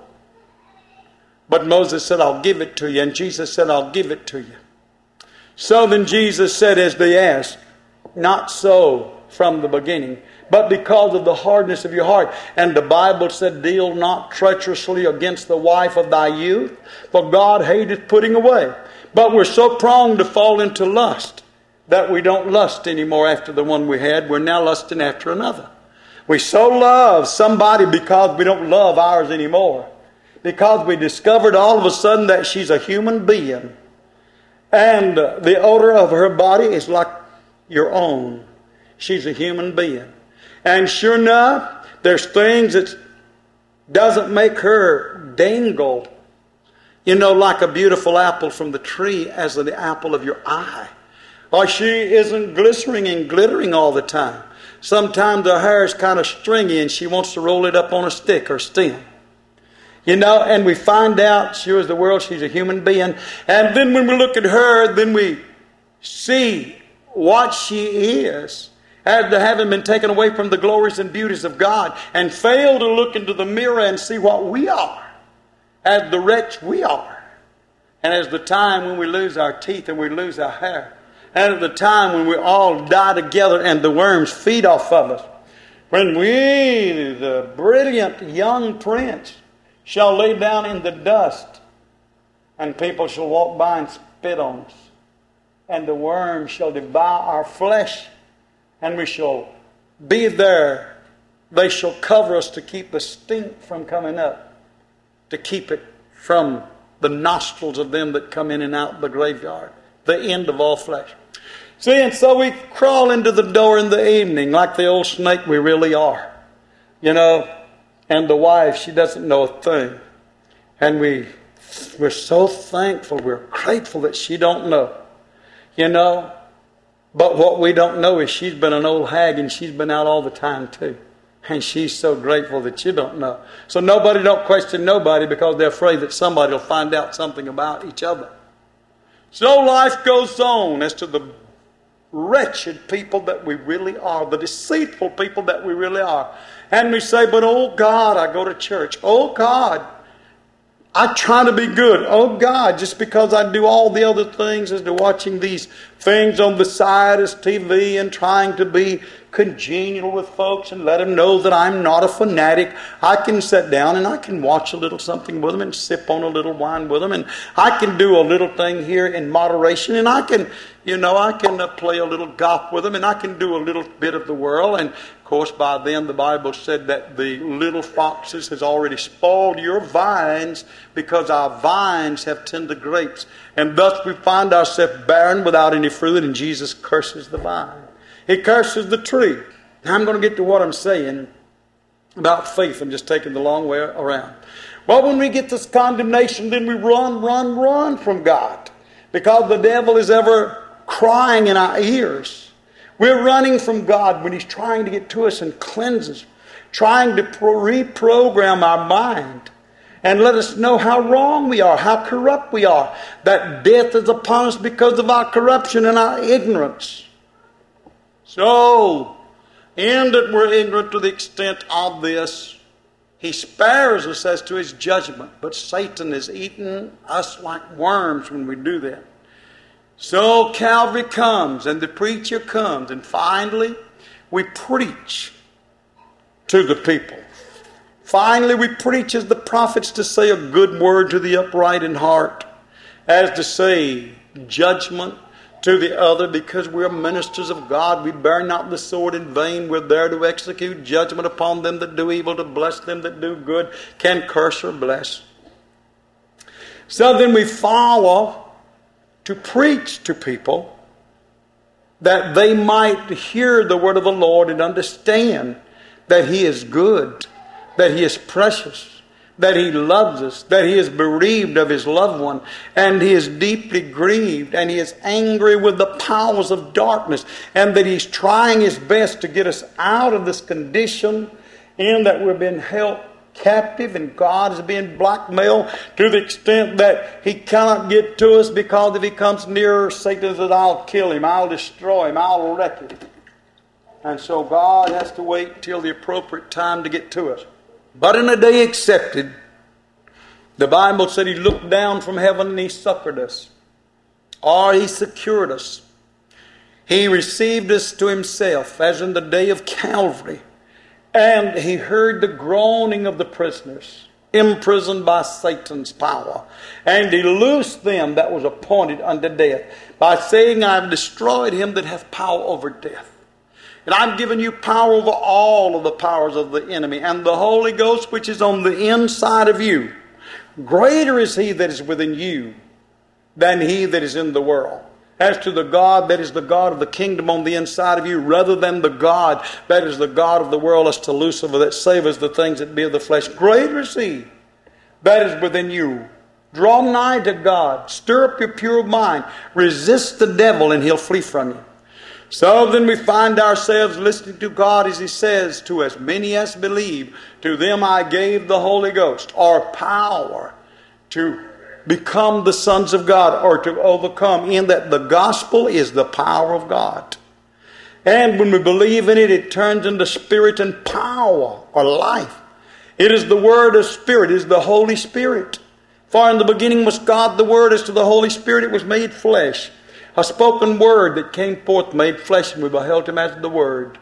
But Moses said, I'll give it to you. And Jesus said, I'll give it to you. So then Jesus said, as they asked, not so from the beginning, but because of the hardness of your heart. And the Bible said, deal not treacherously against the wife of thy youth, for God hateth putting away. But we're so prone to fall into lust that we don't lust anymore after the one we had. We're now lusting after another. We so love somebody because we don't love ours anymore. Because we discovered all of a sudden that she's a human being. And the odor of her body is like your own. She's a human being. And sure enough, there's things that doesn't make her dangle, like a beautiful apple from the tree as the apple of your eye. Or she isn't glistering and glittering all the time. Sometimes her hair is kind of stringy and she wants to roll it up on a stick or stem. And we find out, sure as the world, she's a human being. And then when we look at her, then we see what she is, after having been taken away from the glories and beauties of God, and fail to look into the mirror and see what we are, as the wretch we are. And as the time when we lose our teeth and we lose our hair, and at the time when we all die together and the worms feed off of us, when we, the brilliant young prince, shall lay down in the dust, and people shall walk by and spit on us, and the worms shall devour our flesh, and we shall be there. They shall cover us to keep the stink from coming up, to keep it from the nostrils of them that come in and out the graveyard, the end of all flesh. See, and so we crawl into the door in the evening like the old snake we really are. And the wife, she doesn't know a thing. And we're so thankful, we're grateful that she don't know. But what we don't know is she's been an old hag and she's been out all the time too. And she's so grateful that you don't know. So nobody don't question nobody because they're afraid that somebody will find out something about each other. So life goes on as to the wretched people that we really are, the deceitful people that we really are. And we say, but oh God, I go to church. Oh God, I try to be good. Oh God, just because I do all the other things as to watching these things on the side as TV and trying to be congenial with folks and let them know that I'm not a fanatic. I can sit down and I can watch a little something with them and sip on a little wine with them, and I can do a little thing here in moderation, and I can play a little golf with them, and I can do a little bit of the world. And of course, by then the Bible said that the little foxes has already spoiled your vines, because our vines have tender grapes, and thus we find ourselves barren without any fruit, and Jesus curses the vine. He curses the tree. Now I'm going to get to what I'm saying about faith. I'm just taking the long way around. Well, when we get this condemnation, then we run from God, because the devil is ever crying in our ears. We're running from God when he's trying to get to us and cleanse us, trying to reprogram our mind and let us know how wrong we are, how corrupt we are, that death is upon us because of our corruption and our ignorance. So, in that we're ignorant to the extent of this, he spares us as to his judgment. But Satan is eating us like worms when we do that. So Calvary comes, and the preacher comes, and finally we preach to the people. Finally we preach as the prophets, to say a good word to the upright in heart, as to say judgment to the other, because we're ministers of God. We bear not the sword in vain. We're there to execute judgment upon them that do evil, to bless them that do good, can curse or bless. So then we follow to preach to people, that they might hear the word of the Lord and understand that he is good, that he is precious, that he loves us, that he is bereaved of his loved one, and he is deeply grieved, and he is angry with the powers of darkness, and that he's trying his best to get us out of this condition in that we've been held captive, and God is being blackmailed to the extent that he cannot get to us, because if he comes nearer, Satan says, I'll kill him, I'll destroy him, I'll wreck him. And so God has to wait till the appropriate time to get to us. But in a day accepted, the Bible said he looked down from heaven and he succored us, or he secured us. He received us to himself, as in the day of Calvary, and he heard the groaning of the prisoners, imprisoned by Satan's power, and he loosed them that was appointed unto death, by saying, I have destroyed him that hath power over death. And I've given you power over all of the powers of the enemy, and the Holy Ghost which is on the inside of you, greater is he that is within you than he that is in the world. As to the God that is the God of the kingdom on the inside of you, rather than the God that is the God of the world, as to Lucifer that saveth the things that be of the flesh, greater is he that is within you. Draw nigh to God, stir up your pure mind, resist the devil, and he'll flee from you. So then we find ourselves listening to God as he says, to as many as believe, to them I gave the Holy Ghost, or power to become the sons of God, or to overcome, in that the gospel is the power of God. And when we believe in it, it turns into spirit and power, or life. It is the word of spirit, it is the Holy Spirit. For in the beginning was God the Word. As to the Holy Spirit, it was made flesh. A spoken word that came forth made flesh, and we beheld him as the Word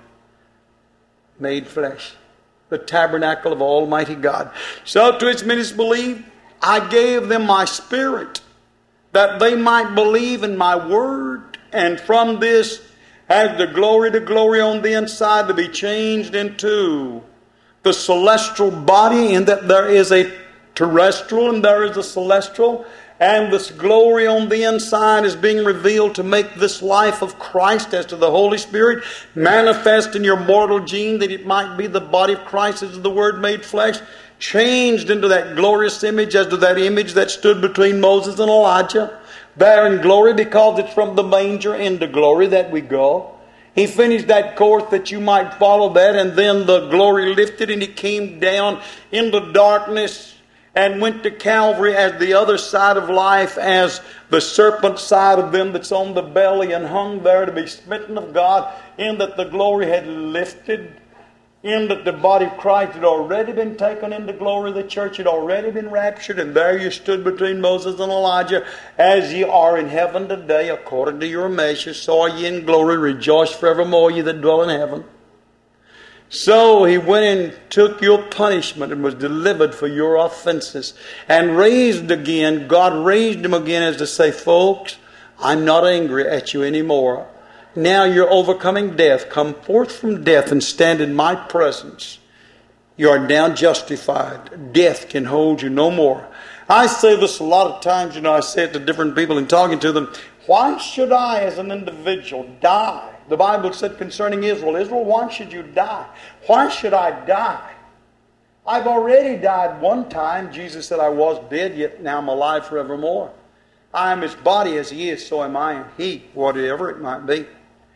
made flesh. The tabernacle of Almighty God. So to as many as believe, I gave them my Spirit, that they might believe in my word, and from this has the glory to glory on the inside, to be changed into the celestial body, in that there is a terrestrial and there is a celestial. And this glory on the inside is being revealed to make this life of Christ, as to the Holy Spirit, manifest in your mortal gene, that it might be the body of Christ, as the Word made flesh, changed into that glorious image, as to that image that stood between Moses and Elijah, there in glory, because it's from the manger into glory that we go. He finished that course that you might follow that, and then the glory lifted and he came down into darkness and went to Calvary as the other side of life, as the serpent side of them that's on the belly, and hung there to be smitten of God, in that the glory had lifted in that the body of Christ had already been taken into glory, the church had already been raptured, and there you stood between Moses and Elijah, as ye are in heaven today, according to your measure, so are ye in glory. Rejoice forevermore, ye that dwell in heaven. So he went and took your punishment and was delivered for your offenses, and raised again. God raised him again as to say, folks, I'm not angry at you anymore. Now you're overcoming death. Come forth from death and stand in my presence. You are now justified. Death can hold you no more. I say this a lot of times, I say it to different people and talking to them. Why should I as an individual die? The Bible said concerning Israel, why should you die? Why should I die? I've already died one time. Jesus said I was dead, yet now I'm alive forevermore. I am his body as he is, so am I in he, whatever it might be.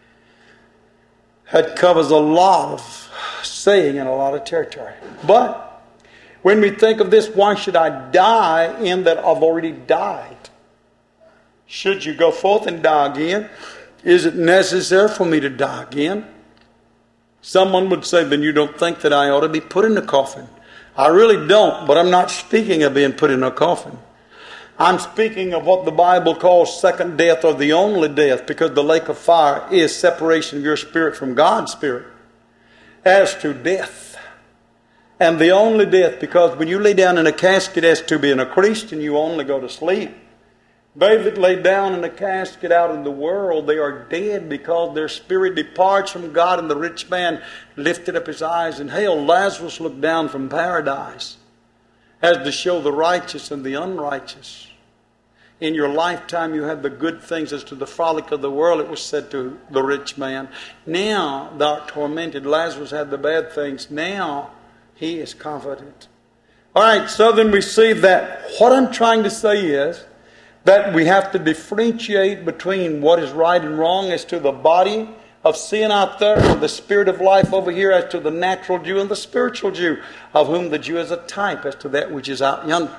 That covers a lot of saying and a lot of territory. But when we think of this, why should I die in that I've already died? Should you go forth and die again? Is it necessary for me to die again? Someone would say, then you don't think that I ought to be put in a coffin. I really don't, but I'm not speaking of being put in a coffin. I'm speaking of what the Bible calls second death, or the only death, because the lake of fire is separation of your spirit from God's spirit as to death. And the only death, because when you lay down in a casket as to being a Christian, you only go to sleep. They that lay down in a casket out in the world, they are dead because their spirit departs from God. And the rich man lifted up his eyes and hell. Lazarus looked down from paradise as to show the righteous and the unrighteous. In your lifetime you had the good things as to the frolic of the world, it was said to the rich man. Now thou art tormented. Lazarus had the bad things. Now he is confident. All right, so then we see that what I'm trying to say is that we have to differentiate between what is right and wrong as to the body of sin out there, and the spirit of life over here as to the natural Jew and the spiritual Jew, of whom the Jew is a type as to that which is out yonder.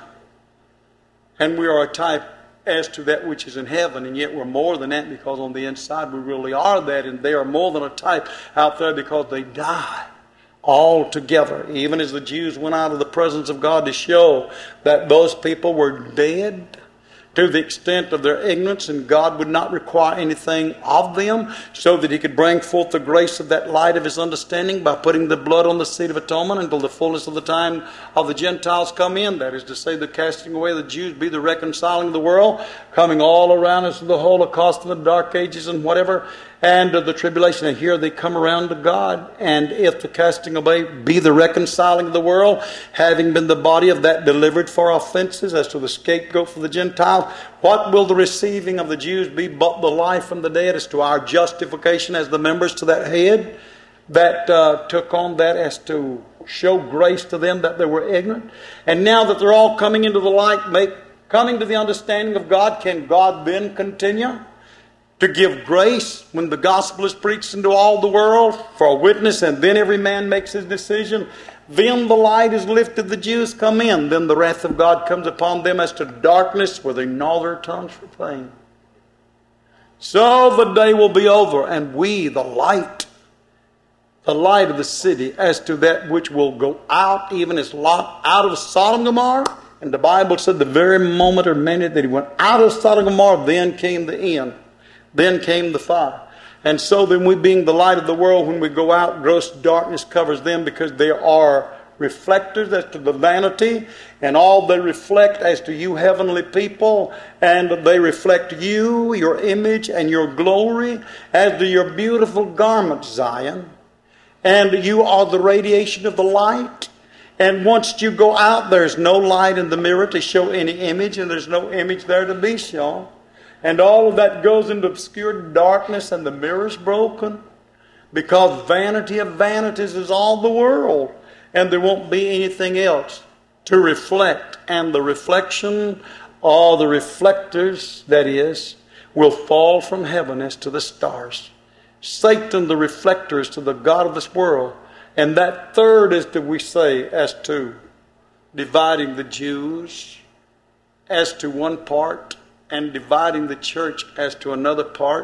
And we are a type as to that which is in heaven, and yet we're more than that, because on the inside we really are that, and they are more than a type out there because they die altogether. Even as the Jews went out of the presence of God to show that those people were dead to the extent of their ignorance, and God would not require anything of them, so that he could bring forth the grace of that light of his understanding by putting the blood on the seat of atonement until the fullness of the time of the Gentiles come in. That is to say, the casting away of the Jews be the reconciling of the world, coming all around us to the Holocaust and the Dark Ages and whatever, and the tribulation. And here they come around to God. And if the casting away be the reconciling of the world, having been the body of that delivered for offenses as to the scapegoat for the Gentiles, what will the receiving of the Jews be but the life from the dead as to our justification as the members to that head that took on that as to show grace to them that they were ignorant? And now that they're all coming into the light, coming to the understanding of God, can God then continue to give grace when the gospel is preached into all the world for a witness, and then every man makes his decision? Then the light is lifted, the Jews come in. Then the wrath of God comes upon them as to darkness, where they gnaw their tongues for pain. So the day will be over, and we, the light of the city, as to that which will go out, even as Lot out of Sodom and Gomorrah. And the Bible said the very moment or minute that he went out of Sodom and Gomorrah, then came the end. Then came the fire. And so then we, being the light of the world, when we go out, gross darkness covers them, because they are reflectors as to the vanity, and all they reflect as to you heavenly people, and they reflect you, your image, and your glory, as to your beautiful garments, Zion. And you are the radiation of the light. And once you go out, there's no light in the mirror to show any image, and there's no image there to be shown. And all of that goes into obscure darkness, and the mirror's broken, because vanity of vanities is all the world, and there won't be anything else to reflect. And the reflection, or the reflectors, that is, will fall from heaven as to the stars. Satan, the reflector, is to the God of this world. And that third is that we say as to dividing the Jews as to one part, and dividing the church as to another part,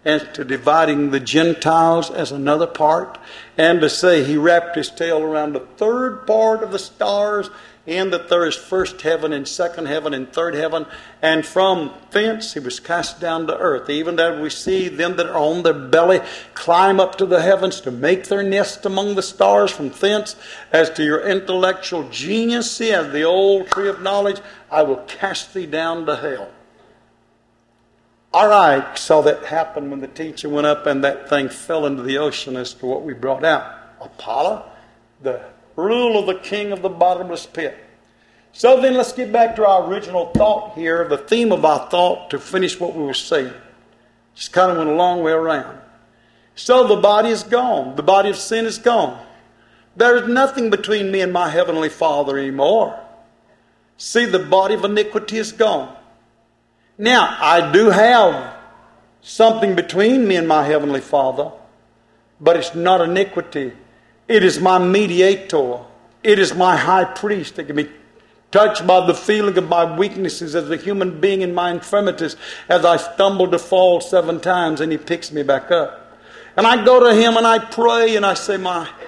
and to dividing the Gentiles as another part, and to say he wrapped his tail around the third part of the stars, in that there is first heaven and second heaven and third heaven, and from thence he was cast down to earth. Even that we see them that are on their belly climb up to the heavens to make their nest among the stars. From thence, as to your intellectual genius, see, as the old tree of knowledge, I will cast thee down to hell. All right, saw that happen when the teacher went up and that thing fell into the ocean as to what we brought out. Apollo, the rule of the king of the bottomless pit. So then let's get back to our original thought here, the theme of our thought, to finish what we were saying. Just kind of went a long way around. So the body is gone. The body of sin is gone. There is nothing between me and my heavenly Father anymore. See, the body of iniquity is gone. Now, I do have something between me and my heavenly Father, but it's not iniquity. It is my mediator. It is my high priest that can be touched by the feeling of my weaknesses as a human being in my infirmities, as I stumble to fall 7 times and he picks me back up. And I go to him and I pray and I say,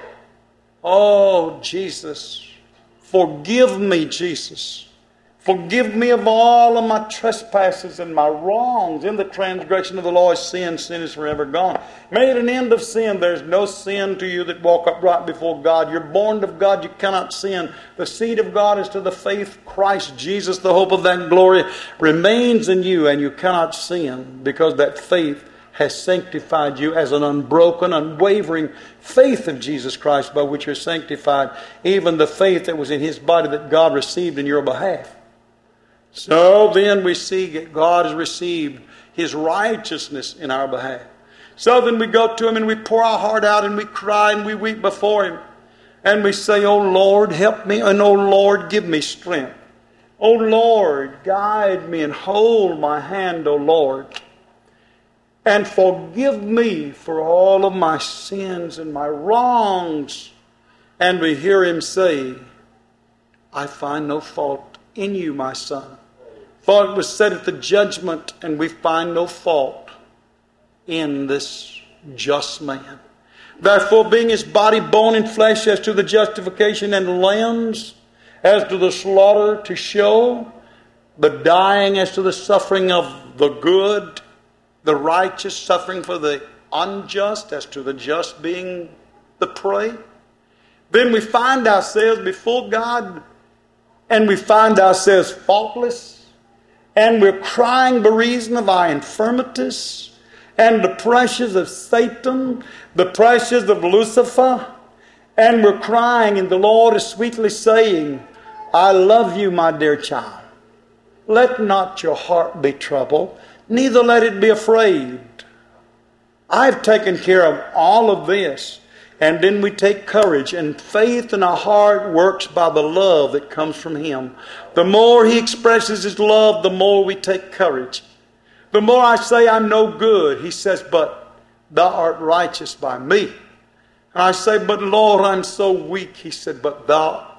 oh, Jesus, forgive me, Jesus. Forgive me of all of my trespasses and my wrongs. In the transgression of the law is sin. Sin is forever gone. Made an end of sin. There's no sin to you that walk upright before God. You're born of God. You cannot sin. The seed of God is to the faith. Christ Jesus, the hope of that glory, remains in you, and you cannot sin because that faith has sanctified you as an unbroken, unwavering faith of Jesus Christ by which you're sanctified. Even the faith that was in His body that God received in your behalf. So then we see that God has received His righteousness in our behalf. So then we go to Him and we pour our heart out and we cry and we weep before Him. And we say, oh Lord, help me, and oh Lord, give me strength. Oh Lord, guide me and hold my hand, oh Lord. And forgive me for all of my sins and my wrongs. And we hear Him say, I find no fault in you, my son. For it was said at the judgment, and we find no fault in this just man. Therefore, being his body bone and flesh as to the justification, and limbs as to the slaughter to show, the dying as to the suffering of the good, the righteous suffering for the unjust, as to the just being the prey. Then we find ourselves before God, and we find ourselves faultless, and we're crying by reason of our infirmities, and the pressures of Satan, the pressures of Lucifer, and we're crying, and the Lord is sweetly saying, I love you, my dear child. Let not your heart be troubled, neither let it be afraid. I've taken care of all of this. And then we take courage, and faith in our heart works by the love that comes from Him. The more He expresses His love, the more we take courage. The more I say I'm no good, He says, but thou art righteous by me. And I say, but Lord, I'm so weak. He said, but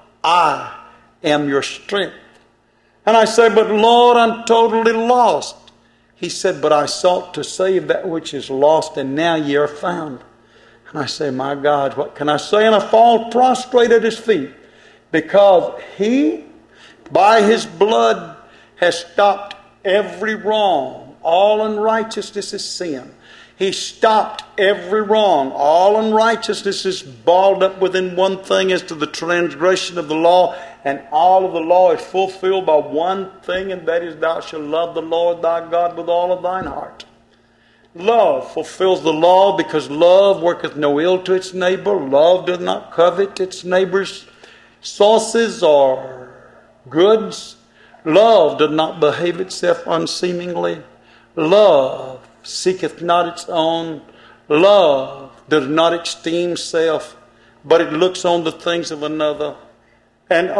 I am your strength. And I say, but Lord, I'm totally lost. He said, but I sought to save that which is lost, and now ye are found. And I say, my God, what can I say? And I fall prostrate at His feet, because He, by His blood, has stopped every wrong. All unrighteousness is sin. He stopped every wrong. All unrighteousness is balled up within one thing as to the transgression of the law. And all of the law is fulfilled by one thing, and that is, thou shalt love the Lord thy God with all of thine heart. Love fulfills the law, because love worketh no ill to its neighbor. Love does not covet its neighbor's sauces or goods. Love does not behave itself unseemingly. Love seeketh not its own. Love does not esteem self, but it looks on the things of another. And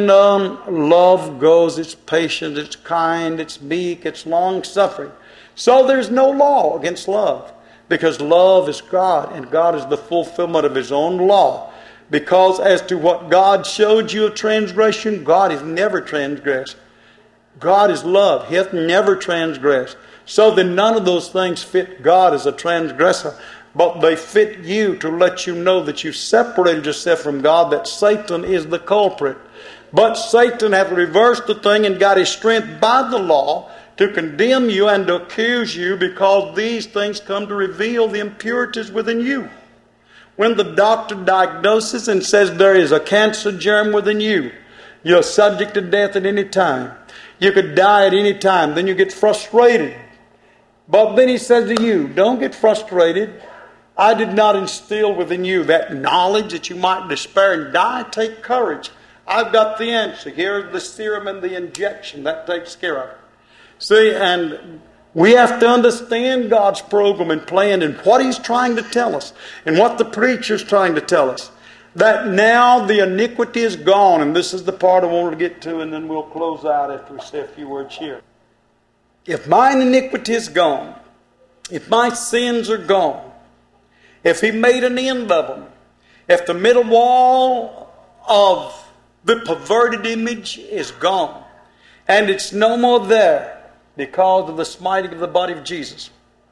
on love goes. It's patient, it's kind, it's meek, it's long-suffering. So there's no law against love, because love is God, and God is the fulfillment of His own law. Because as to what God showed you of transgression, God has never transgressed. God is love. He hath never transgressed. So then none of those things fit God as a transgressor, but they fit you to let you know that you separated yourself from God, that Satan is the culprit. But Satan hath reversed the thing and got his strength by the law to condemn you and to accuse you, because these things come to reveal the impurities within you. When the doctor diagnoses and says there is a cancer germ within you, you're subject to death at any time. You could die at any time. Then you get frustrated. But then he says to you, don't get frustrated. I did not instill within you that knowledge that you might despair and die. Take courage. I've got the answer. Here's the serum and the injection. That takes care of it. See, and we have to understand God's program and plan and what He's trying to tell us and what the preacher's trying to tell us. That now the iniquity is gone. And this is the part I wanted to get to, and then we'll close out after we say a few words here. If mine iniquity is gone, if my sins are gone, if He made an end of them, if the middle wall of the perverted image is gone, and it's no more there because of the smiting of the body of Jesus,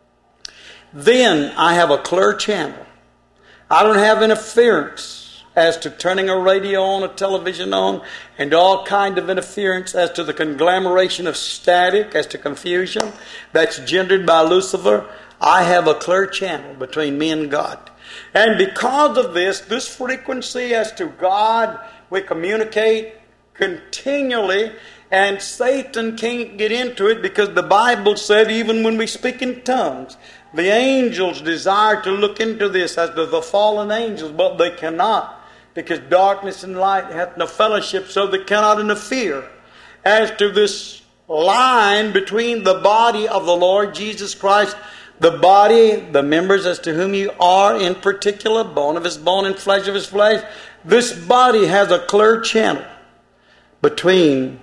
then I have a clear channel. I don't have interference as to turning a radio on, a television on, and all kind of interference as to the conglomeration of static, as to confusion that's gendered by Lucifer. I have a clear channel between me and God. And because of this frequency as to God, we communicate continually, and Satan can't get into it, because the Bible said even when we speak in tongues, the angels desire to look into this as to the fallen angels, but they cannot, because darkness and light hath no fellowship, so they cannot interfere as to this line between the body of the Lord Jesus Christ, the body, the members as to whom you are in particular, bone of His bone and flesh of His flesh. This body has a clear channel between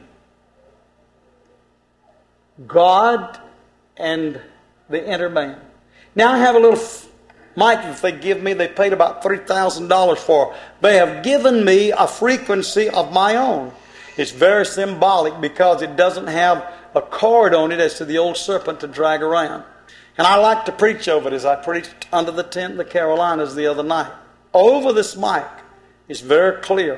God and the inner man. Now I have a little mic that they give me. They paid about $3,000 for. They have given me a frequency of my own. It's very symbolic because it doesn't have a cord on it as to the old serpent to drag around. And I like to preach over it, as I preached under the tent in the Carolinas the other night. Over this mic, it's very clear.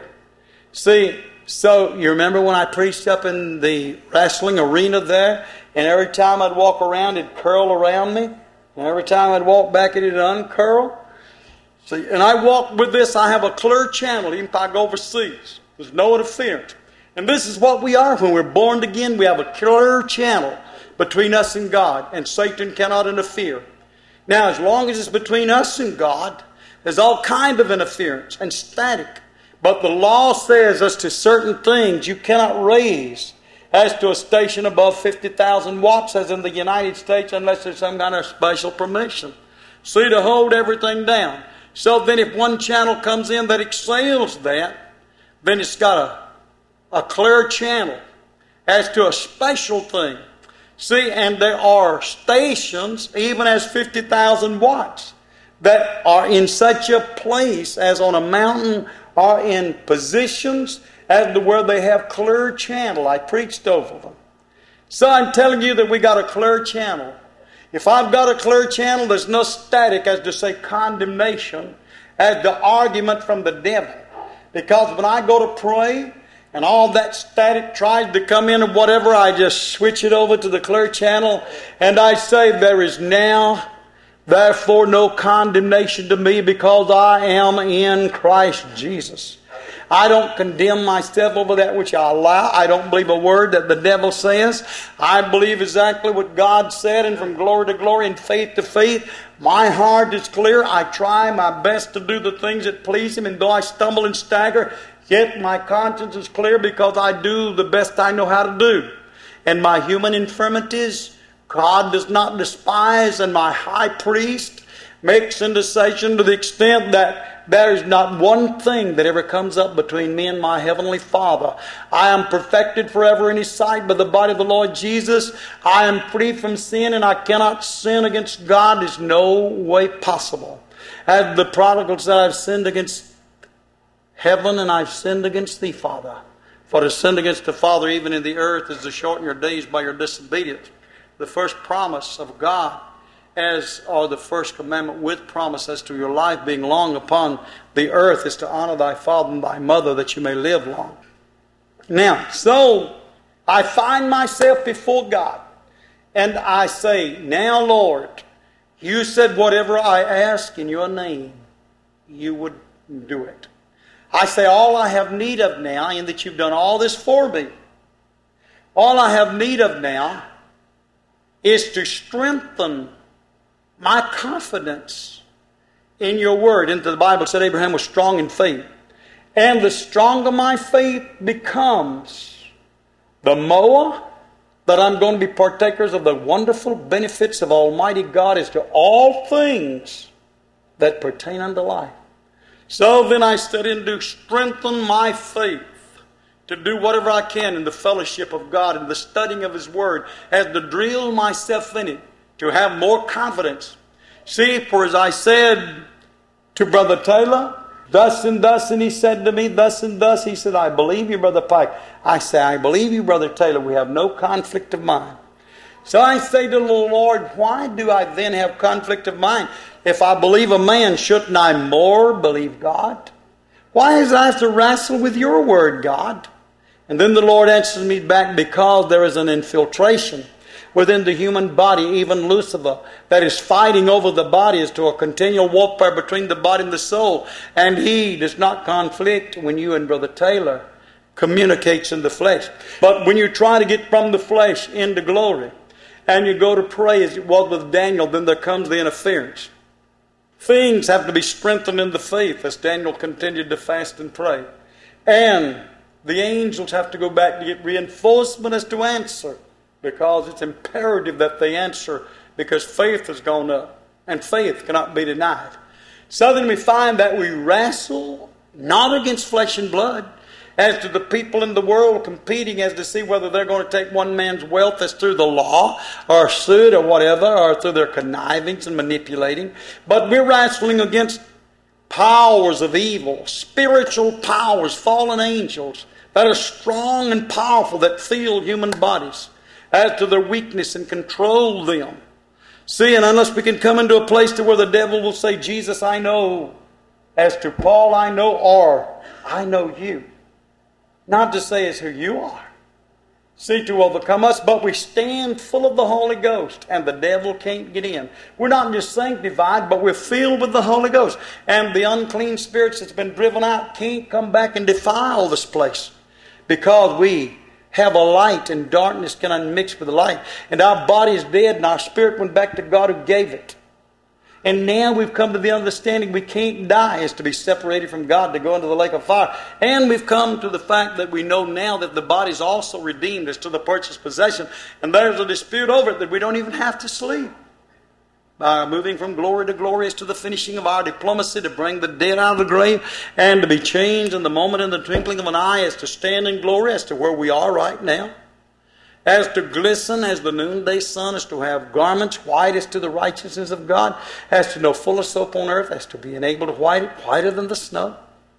See, so you remember when I preached up in the wrestling arena there, and every time I'd walk around, it'd curl around me, and every time I'd walk back, it'd uncurl. See, and I walk with this. I have a clear channel, even if I go overseas. There's no interference. And this is what we are when we're born again. We have a clear channel between us and God, and Satan cannot interfere. Now, as long as it's between us and God, there's all kind of interference and static. But the law says as to certain things you cannot raise as to a station above 50,000 watts as in the United States unless there's some kind of special permission. See, to hold everything down. So then if one channel comes in that excels that, then it's got a clear channel as to a special thing. See, and there are stations even as 50,000 watts that are in such a place as on a mountain, are in positions as to where they have clear channel. I preached over them. So I'm telling you that we got a clear channel. If I've got a clear channel, there's no static as to say condemnation, as the argument from the devil. Because when I go to pray and all that static tries to come in or whatever, I just switch it over to the clear channel and I say, there is now therefore no condemnation to me because I am in Christ Jesus. I don't condemn myself over that which I allow. I don't believe a word that the devil says. I believe exactly what God said, and from glory to glory and faith to faith. My heart is clear. I try my best to do the things that please Him, and though I stumble and stagger, yet my conscience is clear because I do the best I know how to do. And my human infirmities, God does not despise, and my high priest makes intercession to the extent that there is not one thing that ever comes up between me and my Heavenly Father. I am perfected forever in His sight by the body of the Lord Jesus. I am free from sin, and I cannot sin against God. There's no way possible. As the prodigal said, I've sinned against heaven, and I've sinned against Thee, Father. For to sin against the Father, even in the earth, is to shorten your days by your disobedience. the first promise of God, or the first commandment with promise as to your life being long upon the earth, is to honor thy father and thy mother that you may live long. Now, so I find myself before God and I say, now Lord, you said whatever I ask in your name, you would do it. I say all I have need of now, in that you've done all this for me, all I have need of now is to strengthen my confidence in your word. And the Bible said Abraham was strong in faith. And the stronger my faith becomes, the more that I'm going to be partakers of the wonderful benefits of Almighty God as to all things that pertain unto life. So then I study and do strengthen my faith to do whatever I can in the fellowship of God and the studying of His Word, as to drill myself in it, to have more confidence. See, for as I said to Brother Taylor, thus and he said to me, thus and thus, he said, I believe you, Brother Pike. I say, I believe you, Brother Taylor. We have no conflict of mind. So I say to the Lord, why do I then have conflict of mind? If I believe a man, shouldn't I more believe God? Why does I have to wrestle with your word, God? And then the Lord answers me back, because there is an infiltration within the human body, even Lucifer, that is fighting over the body as to a continual warfare between the body and the soul. And he does not conflict when you and Brother Taylor communicates in the flesh. But when you try to get from the flesh into glory, and you go to pray as it was with Daniel, then there comes the interference. Things have to be strengthened in the faith as Daniel continued to fast and pray. And the angels have to go back to get reinforcement as to answer, because it's imperative that they answer, because faith has gone up and faith cannot be denied. So then we find that we wrestle not against flesh and blood, as to the people in the world competing as to see whether they're going to take one man's wealth as through the law or suit or whatever, or through their connivings and manipulating. But we're wrestling against powers of evil, spiritual powers, fallen angels that are strong and powerful, that feel human bodies as to their weakness and control them. See, and unless we can come into a place to where the devil will say, Jesus, I know, as to Paul, I know, or I know you. Not to say it's who you are. See, to overcome us, but we stand full of the Holy Ghost, and the devil can't get in. We're not just sanctified, but we're filled with the Holy Ghost. And the unclean spirits that's been driven out can't come back and defile this place, because we have a light, and darkness cannot mix with the light. And our body is dead, and our spirit went back to God who gave it. And now we've come to the understanding we can't die as to be separated from God, to go into the lake of fire. And we've come to the fact that we know now that the body's also redeemed as to the purchased possession. And there's a dispute over it that we don't even have to sleep. By moving from glory to glory as to the finishing of our diplomacy, to bring the dead out of the grave, and to be changed in the moment, in the twinkling of an eye, as to stand in glory as to where we are right now. As to glisten as the noonday sun, as to have garments white as to the righteousness of God, as to no fuller soap on earth, as to be enabled to white it whiter than the snow.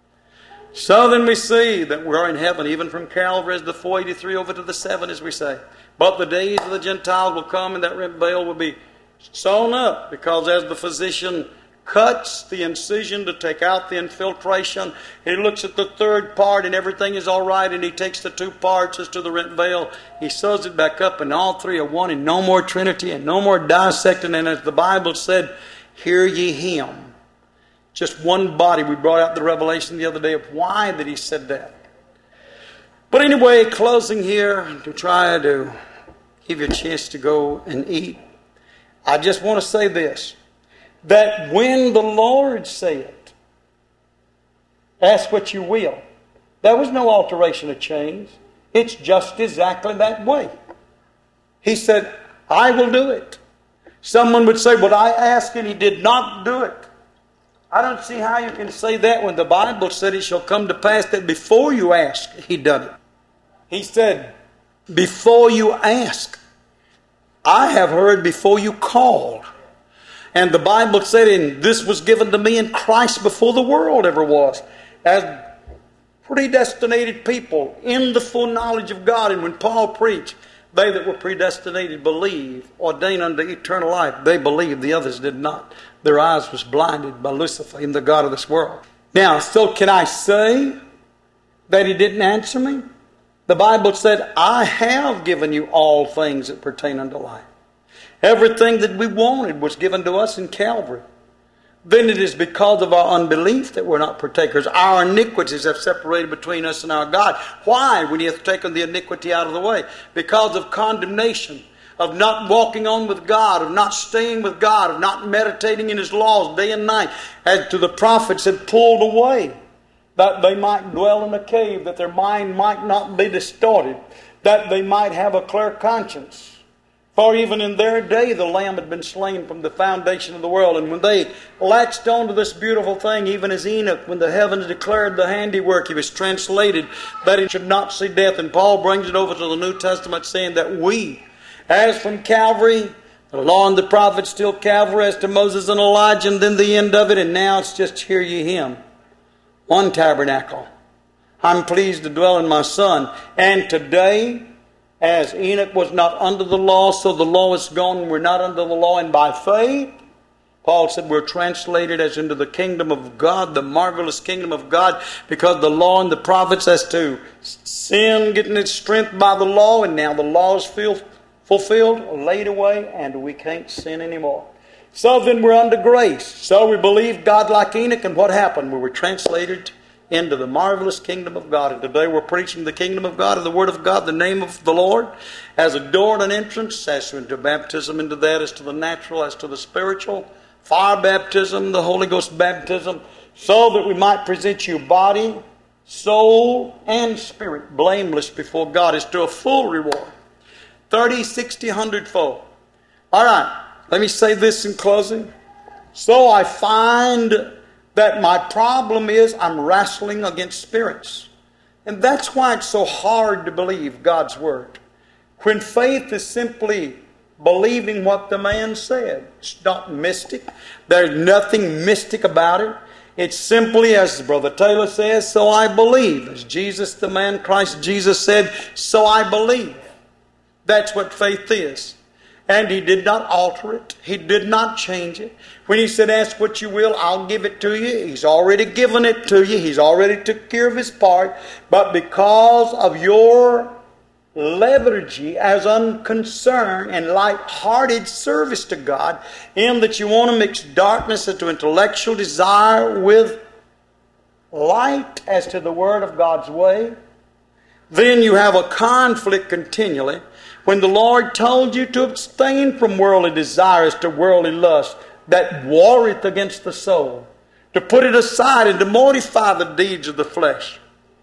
So then we see that we are in heaven, even from Calvary as the 483 over to the 7, as we say. But the days of the Gentiles will come, and that rent veil will be sewn up, because as the physician cuts the incision to take out the infiltration, he looks at the third part and everything is all right, and he takes the two parts as to the rent veil, he sews it back up, and all three are one, and no more Trinity and no more dissecting. And as the Bible said, hear ye him. Just one body. We brought out the revelation the other day of why that he said that. But anyway, closing here to try to give you a chance to go and eat, I just want to say this, that when the Lord said, ask what you will, there was no alteration or change. It's just exactly that way. He said, I will do it. Someone would say, well, I asked and he did not do it. I don't see how you can say that when the Bible said it shall come to pass that before you ask, he done it. He said, before you ask, I have heard before you called. And the Bible said, and this was given to me in Christ before the world ever was, as predestinated people in the full knowledge of God. And when Paul preached They that were predestinated believe, ordained unto eternal life. They believed, the others did not. Their eyes was blinded by Lucifer, and the god of this world. Now, so can I say that he didn't answer me? The Bible said, I have given you all things that pertain unto life. Everything that we wanted was given to us in Calvary. Then it is because of our unbelief that we're not partakers. Our iniquities have separated between us and our God. Why, when he hath taken the iniquity out of the way? Because of condemnation, of not walking on with God, of not staying with God, of not meditating in his laws day and night, as to the prophets had pulled away, that they might dwell in a cave, that their mind might not be distorted, that they might have a clear conscience. For even in their day the Lamb had been slain from the foundation of the world. And when they latched on to this beautiful thing, even as Enoch, when the heavens declared the handiwork, he was translated that he should not see death. And Paul brings it over to the New Testament saying that we, as from Calvary, the law and the prophets still Calvary, as to Moses and Elijah, and then the end of it, and now it's just hear ye him. One tabernacle. I'm pleased to dwell in my Son. And today, as Enoch was not under the law, so the law is gone, and we're not under the law. And by faith, Paul said we're translated as into the kingdom of God, the marvelous kingdom of God, because the law and the prophets as to sin getting its strength by the law, and now the law is fulfilled, laid away, and we can't sin anymore. So then we're under grace. So we believed God like Enoch, and what happened? We were translated into the marvelous kingdom of God. And today we're preaching the kingdom of God and the word of God, the name of the Lord, as a door and an entrance, as to baptism into that, as to the natural, as to the spiritual, fire baptism, the Holy Ghost baptism, so that we might present you body, soul, and spirit blameless before God, as to a full reward. 30, 60, 100-fold. All right, let me say this in closing. So I find that my problem is I'm wrestling against spirits. And that's why it's so hard to believe God's word. When faith is simply believing what the man said. It's not mystic. There's nothing mystic about it. It's simply, as Brother Taylor says, so I believe. As Jesus, the man Christ Jesus said, so I believe. That's what faith is. And he did not alter it. He did not change it. When he said, ask what you will, I'll give it to you. He's already given it to you. He's already took care of his part. But because of your lethargy as unconcerned and light-hearted service to God, in that you want to mix darkness into intellectual desire with light as to the Word of God's way, then you have a conflict continually. When the Lord told you to abstain from worldly desires to worldly lust that warreth against the soul, to put it aside and to mortify the deeds of the flesh.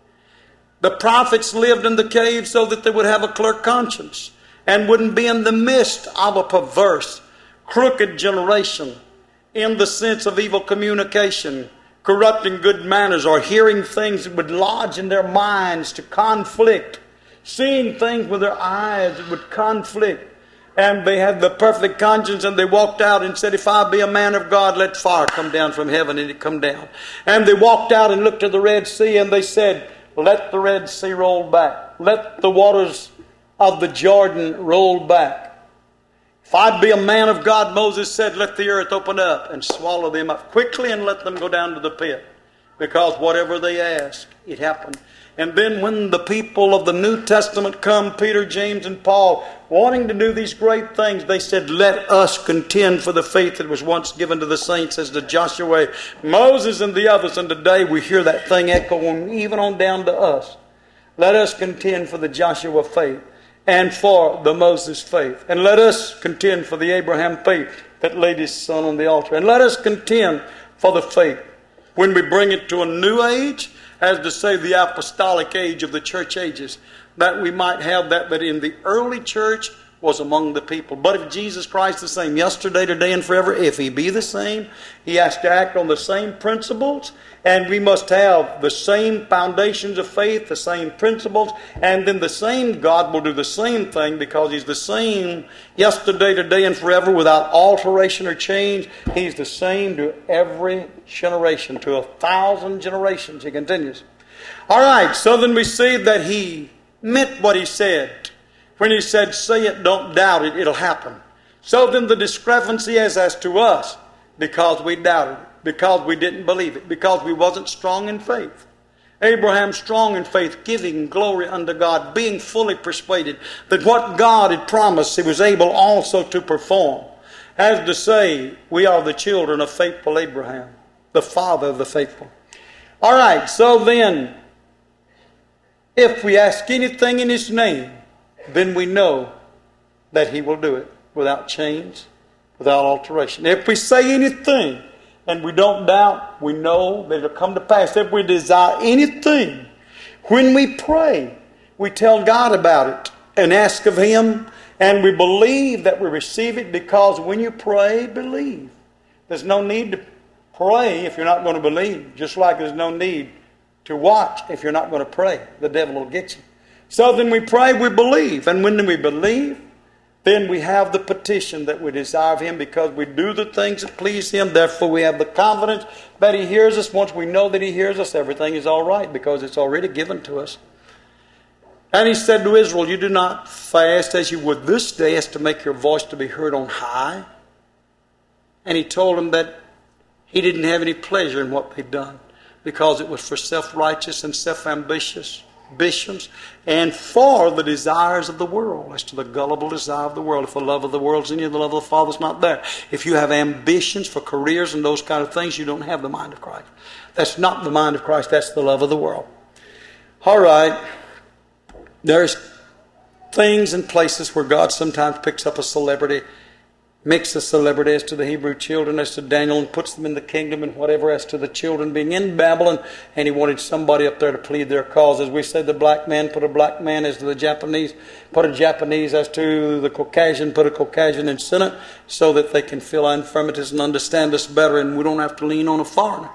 The prophets lived in the cave so that they would have a clear conscience and wouldn't be in the midst of a perverse, crooked generation in the sense of evil communication, corrupting good manners, or hearing things that would lodge in their minds to conflict, seeing things with their eyes that would conflict. And they had the perfect conscience, and they walked out and said, if I be a man of God, let fire come down from heaven. And it come down. And they walked out and looked to the Red Sea, and they said, let the Red Sea roll back. Let the waters of the Jordan roll back. If I be a man of God, Moses said, let the earth open up and swallow them up quickly and let them go down to the pit. Because whatever they asked, it happened. And then when the people of the New Testament come, Peter, James, and Paul, wanting to do these great things, they said, let us contend for the faith that was once given to the saints, as to Joshua, Moses, and the others. And today we hear that thing echoing even on down to us. Let us contend for the Joshua faith and for the Moses faith. And let us contend for the Abraham faith that laid his son on the altar. And let us contend for the faith when we bring it to a new age, as to say the apostolic age of the church ages, that we might have that in the early church was among the people. But if Jesus Christ is the same yesterday, today, and forever, if he be the same, he has to act on the same principles, and we must have the same foundations of faith, the same principles, and then the same God will do the same thing, because he's the same yesterday, today, and forever, without alteration or change. He's the same to every generation, to 1,000 generations, he continues. All right, so then we see that he meant what he said When he said, say it, don't doubt it, it'll happen. So then the discrepancy is as to us, because we doubted it, because we didn't believe it, because we wasn't strong in faith. Abraham strong in faith, giving glory unto God, being fully persuaded that what God had promised he was able also to perform. As to say, we are the children of faithful Abraham, the father of the faithful. All right, so then, if we ask anything in his name, then we know that he will do it without change, without alteration. If we say anything and we don't doubt, we know that it'll come to pass. If we desire anything, when we pray, we tell God about it and ask of him, and we believe that we receive it, because when you pray, believe. There's no need to pray if you're not going to believe, just like there's no need to watch if you're not going to pray. The devil will get you. So then we pray, we believe. And when we believe, then we have the petition that we desire of him, because we do the things that please him. Therefore we have the confidence that he hears us. Once we know that he hears us, everything is all right, because it's already given to us. And he said to Israel, you do not fast as you would this day, as to make your voice to be heard on high. And he told them that he didn't have any pleasure in what they'd done, because it was for self-righteous and self-ambitious ambitions, and for the desires of the world, as to the gullible desire of the world. If the love of the world's in you, the love of the Father's not there. If you have ambitions for careers and those kind of things, you don't have the mind of Christ. That's not the mind of Christ, that's the love of the world. All right, there's things and places where God sometimes picks up a celebrity, makes a celebrity, as to the Hebrew children, as to Daniel, and puts them in the kingdom and whatever, as to the children being in Babylon, and he wanted somebody up there to plead their cause. As we said, the black man put a black man, as to the Japanese put a Japanese, as to the Caucasian put a Caucasian in Senate, so that they can fill our infirmities and understand us better, and we don't have to lean on a foreigner.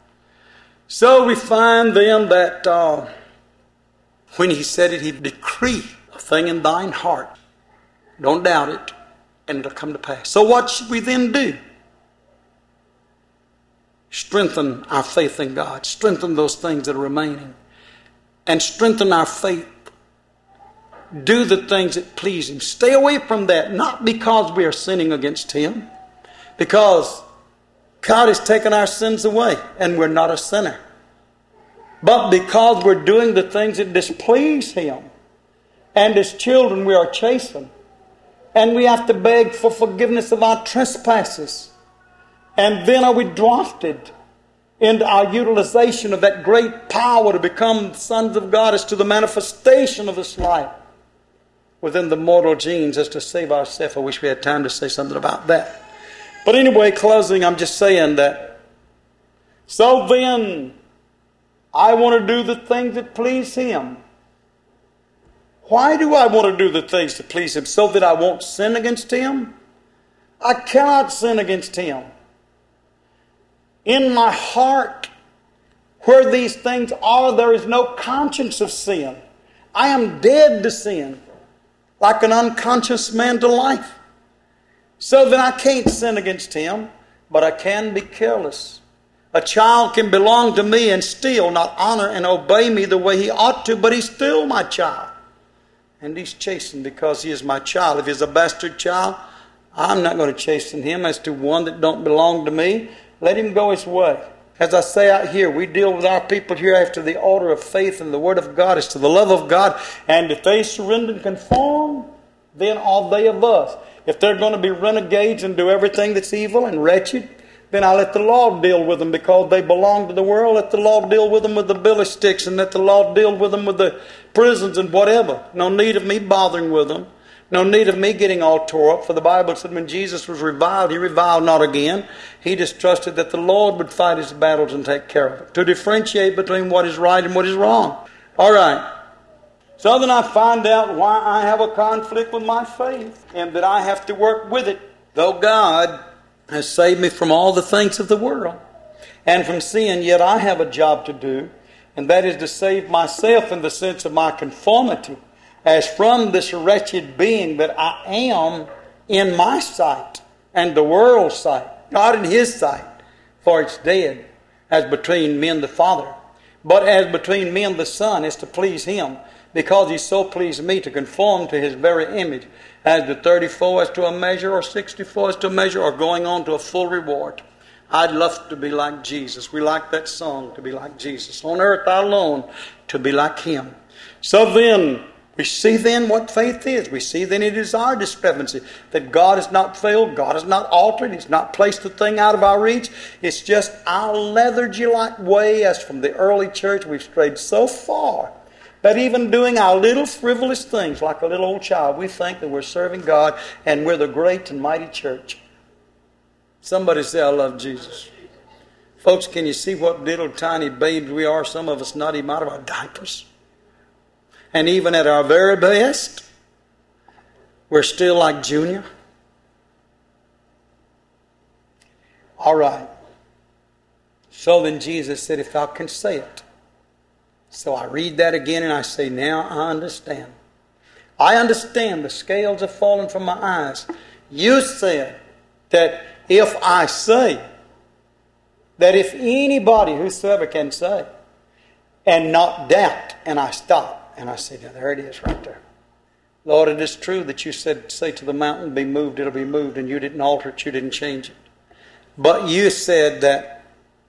So we find then that when he said it, he decreed a thing in thine heart. Don't doubt it, and it'll come to pass. So what should we then do? Strengthen our faith in God. Strengthen those things that are remaining. And strengthen our faith. Do the things that please him. Stay away from that, not because we are sinning against him, because God has taken our sins away and we're not a sinner, but because we're doing the things that displease him. And as children we are chastened. And we have to beg for forgiveness of our trespasses. And then are we drafted into our utilization of that great power to become sons of God, as to the manifestation of this life within the mortal genes, as to save ourselves. I wish we had time to say something about that. But anyway, closing, I'm just saying that. So then, I want to do the things that please him. Why do I want to do the things to please him? So that I won't sin against him? I cannot sin against him. In my heart, where these things are, there is no conscience of sin. I am dead to sin, like an unconscious man to life. So then I can't sin against him, but I can be careless. A child can belong to me and still not honor and obey me the way he ought to, but he's still my child. And he's chastened because he is my child. If he's a bastard child, I'm not going to chasten him as to one that don't belong to me. Let him go his way. As I say out here, we deal with our people here after the order of faith and the Word of God, as to the love of God. And if they surrender and conform, then are they of us. If they're going to be renegades and do everything that's evil and wretched, then I let the law deal with them, because they belong to the world. Let the law deal with them with the billy sticks, and let the law deal with them with the prisons and whatever. No need of me bothering with them. No need of me getting all tore up. For the Bible said when Jesus was reviled, he reviled not again. He just trusted that the Lord would fight his battles and take care of it, to differentiate between what is right and what is wrong. All right. So then I find out why I have a conflict with my faith, and that I have to work with it. Though God has saved me from all the things of the world and from sin, yet I have a job to do, and that is to save myself in the sense of my conformity as from this wretched being that I am in my sight and the world's sight, not in his sight, for it's dead as between me and the Father. But as between me and the Son is to please Him, because He so pleased me to conform to His very image, as to 34 as to a measure, or 64 as to a measure, or going on to a full reward. I'd love to be like Jesus. We like that song, to be like Jesus. On earth I long to be like Him. So then, we see then what faith is. We see then it is our discrepancy. That God has not failed. God has not altered. He's not placed the thing out of our reach. It's just our lethargy-like way, as from the early church we've strayed so far that even doing our little frivolous things like a little old child, we think that we're serving God and we're the great and mighty church. Somebody say, I love Jesus. Folks, can you see what little tiny babes we are? Some of us not even out of our diapers. And even at our very best, we're still like Junior. All right. So then Jesus said, if thou canst say it. So I read that again and I say, now I understand. I understand. The scales have fallen from my eyes. You said that if I say, that if anybody, whosoever can say, and not doubt, and I stop. And I said, yeah, there it is right there. Lord, it is true that you said, say to the mountain, be moved, it'll be moved. And you didn't alter it, you didn't change it. But you said that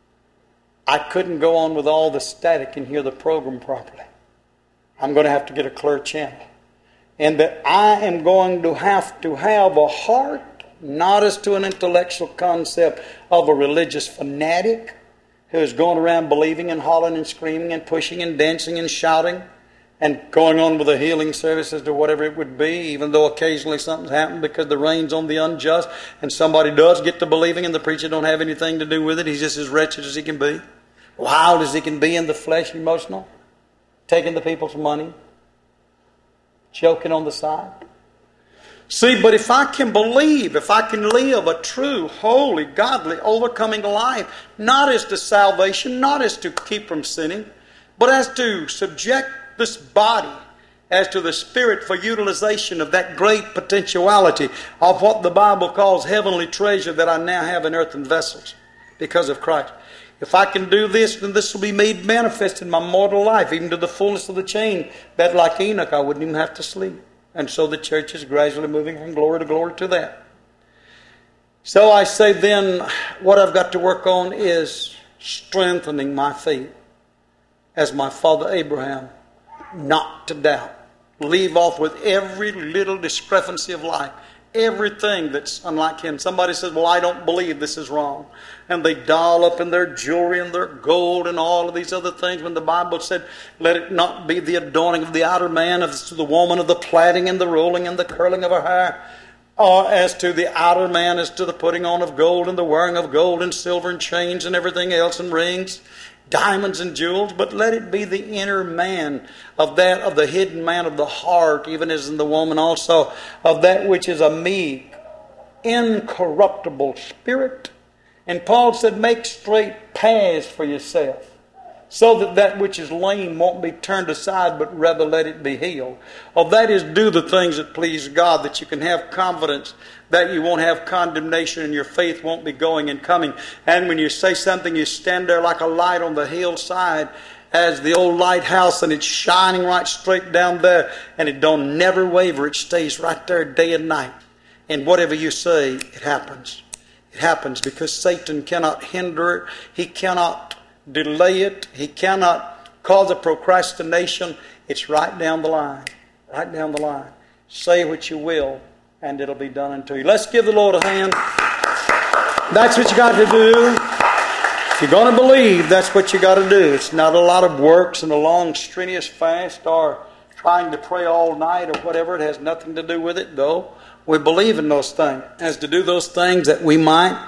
I couldn't go on with all the static and hear the program properly. I'm going to have to get a clear channel. And that I am going to have a heart, not as to an intellectual concept of a religious fanatic who is going around believing and hollering and screaming and pushing and dancing and shouting, and going on with the healing services to whatever it would be, even though occasionally something's happened because the rain's on the unjust and somebody does get to believing and the preacher don't have anything to do with it. He's just as wretched as he can be, wild as he can be in the flesh, emotional, taking the people's money, joking on the side. See, but if I can believe, if I can live a true, holy, godly, overcoming life, not as to salvation, not as to keep from sinning, but as to subject this body as to the Spirit for utilization of that great potentiality of what the Bible calls heavenly treasure that I now have in earthen vessels because of Christ. If I can do this, then this will be made manifest in my mortal life, even to the fullness of the chain, that like Enoch I wouldn't even have to sleep. And so the church is gradually moving from glory to glory to that. So I say then, what I've got to work on is strengthening my faith as my father Abraham, not to doubt. Leave off with every little discrepancy of life. Everything that's unlike him. Somebody says, well, I don't believe this is wrong. And they doll up in their jewelry and their gold and all of these other things. When the Bible said, let it not be the adorning of the outer man, as to the woman of the plaiting and the rolling and the curling of her hair. Or as to the outer man, as to the putting on of gold and the wearing of gold and silver and chains and everything else and rings, diamonds and jewels, but let it be the inner man of that, of the hidden man of the heart, even as in the woman also, of that which is a meek, incorruptible spirit. And Paul said, make straight paths for yourself, so that that which is lame won't be turned aside, but rather let it be healed. Or that is, do the things that please God, that you can have confidence, that you won't have condemnation and your faith won't be going and coming. And when you say something, you stand there like a light on the hillside as the old lighthouse, and it's shining right straight down there, and it don't never waver. It stays right there day and night. And whatever you say, it happens. It happens because Satan cannot hinder it. He cannot delay it. He cannot cause a procrastination. It's right down the line. Right down the line. Say what you will, and it'll be done unto you. Let's give the Lord a hand. That's what you got to do. If you're going to believe, that's what you got to do. It's not a lot of works and a long strenuous fast or trying to pray all night or whatever. It has nothing to do with it, though. We believe in those things. As to do those things that we might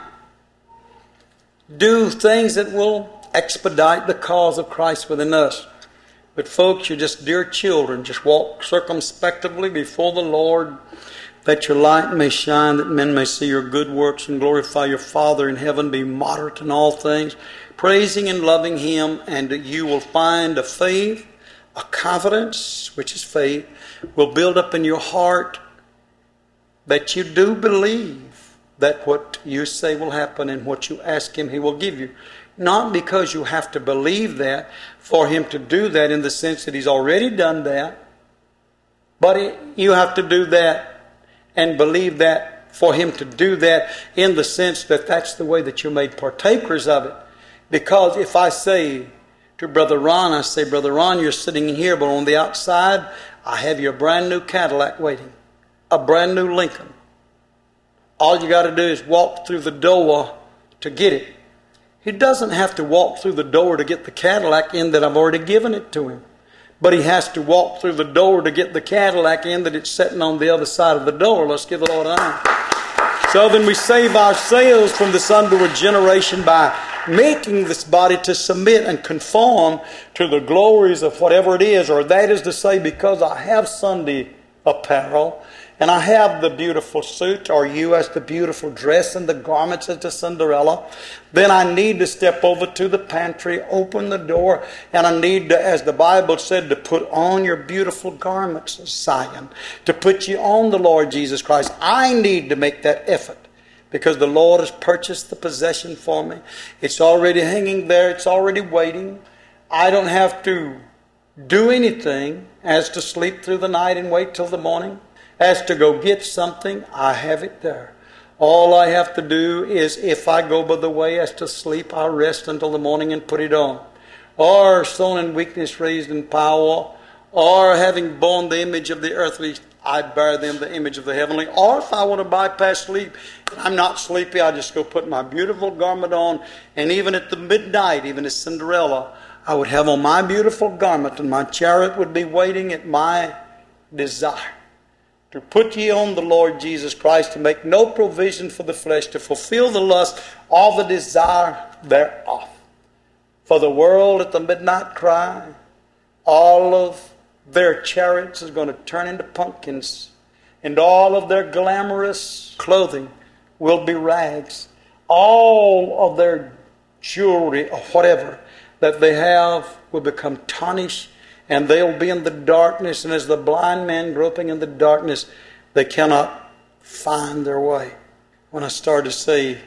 do things that will expedite the cause of Christ within us. But folks, you're just dear children. Just walk circumspectively before the Lord, that your light may shine, that men may see your good works and glorify your Father in heaven. Be moderate in all things, praising and loving Him, and you will find a faith, a confidence, which is faith, will build up in your heart that you do believe that what you say will happen and what you ask Him, He will give you. Not because you have to believe that, for Him to do that in the sense that He's already done that. But you have to do that and believe that for Him to do that in the sense that that's the way that you're made partakers of it. Because if I say to Brother Ron, I say, Brother Ron, you're sitting here, but on the outside, I have your brand new Cadillac waiting. A brand new Lincoln. All you got to do is walk through the door to get it. He doesn't have to walk through the door to get the Cadillac in that I've already given it to him. But he has to walk through the door to get the Cadillac in that it's sitting on the other side of the door. Let's give the Lord an honor. So then we save ourselves from this underward generation by making this body to submit and conform to the glories of whatever it is. Or that is to say, because I have Sunday apparel, and I have the beautiful suit, or you as the beautiful dress and the garments as the Cinderella, then I need to step over to the pantry, open the door, and I need to, as the Bible said, to put on your beautiful garments, Zion, to put you on the Lord Jesus Christ. I need to make that effort because the Lord has purchased the possession for me. It's already hanging there. It's already waiting. I don't have to do anything as to sleep through the night and wait till the morning. As to go get something, I have it there. All I have to do is, if I go by the way as to sleep, I rest until the morning and put it on. Or sown in weakness, raised in power. Or having borne the image of the earthly, I bear them the image of the heavenly. Or if I want to bypass sleep, and I'm not sleepy, I just go put my beautiful garment on. And even at the midnight, even as Cinderella, I would have on my beautiful garment, and my chariot would be waiting at my desire. To put ye on the Lord Jesus Christ, to make no provision for the flesh, to fulfill the lust, all the desire thereof. For the world at the midnight cry, all of their chariots is going to turn into pumpkins, and all of their glamorous clothing will be rags. All of their jewelry or whatever that they have will become tarnished, and they'll be in the darkness, and as the blind man groping in the darkness, they cannot find their way. When I started to say,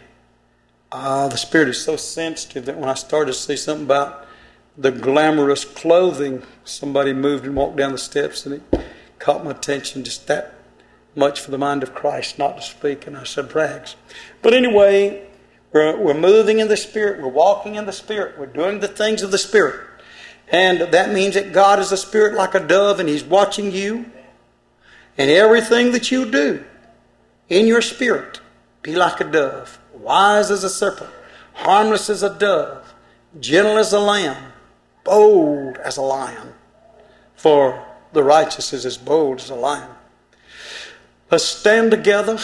the Spirit is so sensitive that when I started to say something about the glamorous clothing, somebody moved and walked down the steps, and it caught my attention, just that much for the mind of Christ not to speak, and I said rags. But anyway, we're moving in the Spirit, we're walking in the Spirit, we're doing the things of the Spirit. And that means that God is a spirit like a dove, and He's watching you. And everything that you do in your spirit, be like a dove, wise as a serpent, harmless as a dove, gentle as a lamb, bold as a lion. For the righteous is as bold as a lion. Let's stand together.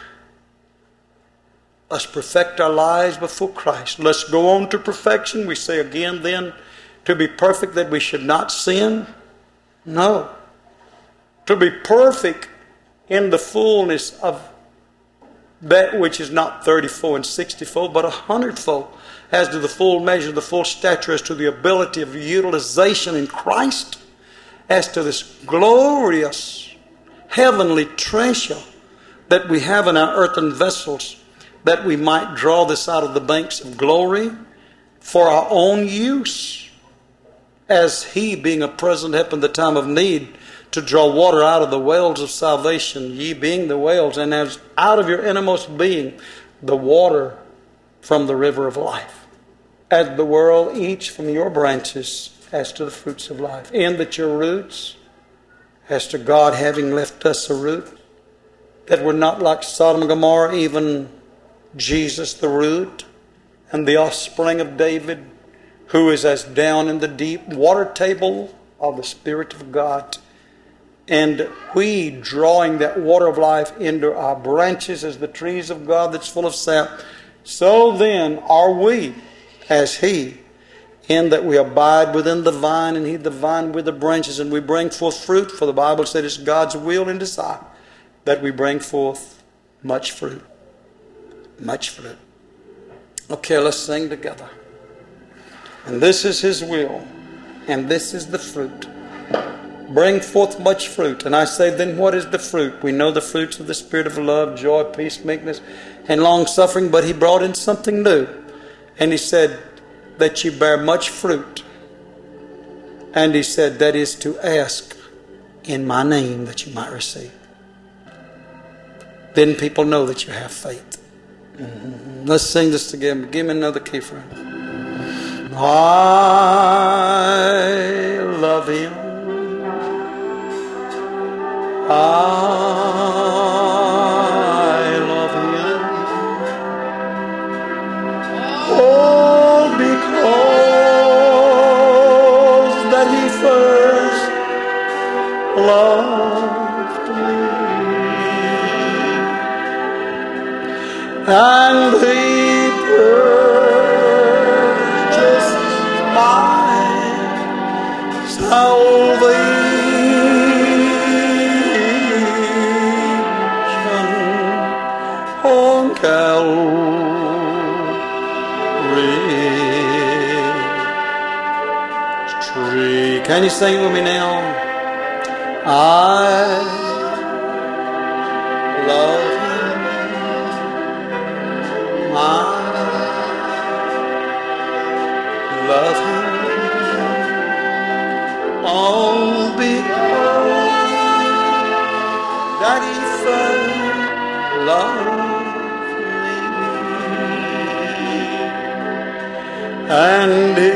Let's perfect our lives before Christ. Let's go on to perfection. We say again then, to be perfect that we should not sin? No. To be perfect in the fullness of that which is not 30-fold and 60-fold, but 100-fold, as to the full measure, the full stature, as to the ability of utilization in Christ, as to this glorious heavenly treasure that we have in our earthen vessels, that we might draw this out of the banks of glory for our own use, as He, being a present help in the time of need, to draw water out of the wells of salvation, ye being the wells, and as out of your innermost being the water from the river of life. As the world eats from your branches as to the fruits of life. In that your roots, as to God having left us a root, that we're not like Sodom and Gomorrah, even Jesus the root, and the offspring of David, who is as down in the deep water table of the Spirit of God. And we drawing that water of life into our branches as the trees of God that's full of sap. So then are we as He, in that we abide within the vine, and He the vine with the branches, and we bring forth fruit. For the Bible said it's God's will and desire that we bring forth much fruit. Much fruit. Okay, let's sing together. And this is His will, and this is the fruit. Bring forth much fruit. And I say, then what is the fruit? We know the fruits of the Spirit of love, joy, peace, meekness, and long-suffering. But He brought in something new. And He said that you bear much fruit. And He said, that is to ask in my name that you might receive. Then people know that you have faith. Let's sing this together. Give me another key, friend. I love Him. I love Him. Oh, because that He first loved me, and He purchased my salvation on Calvary tree. Can you sing with me now? I love Him. I love Him. Oh, because that He first loved me, and He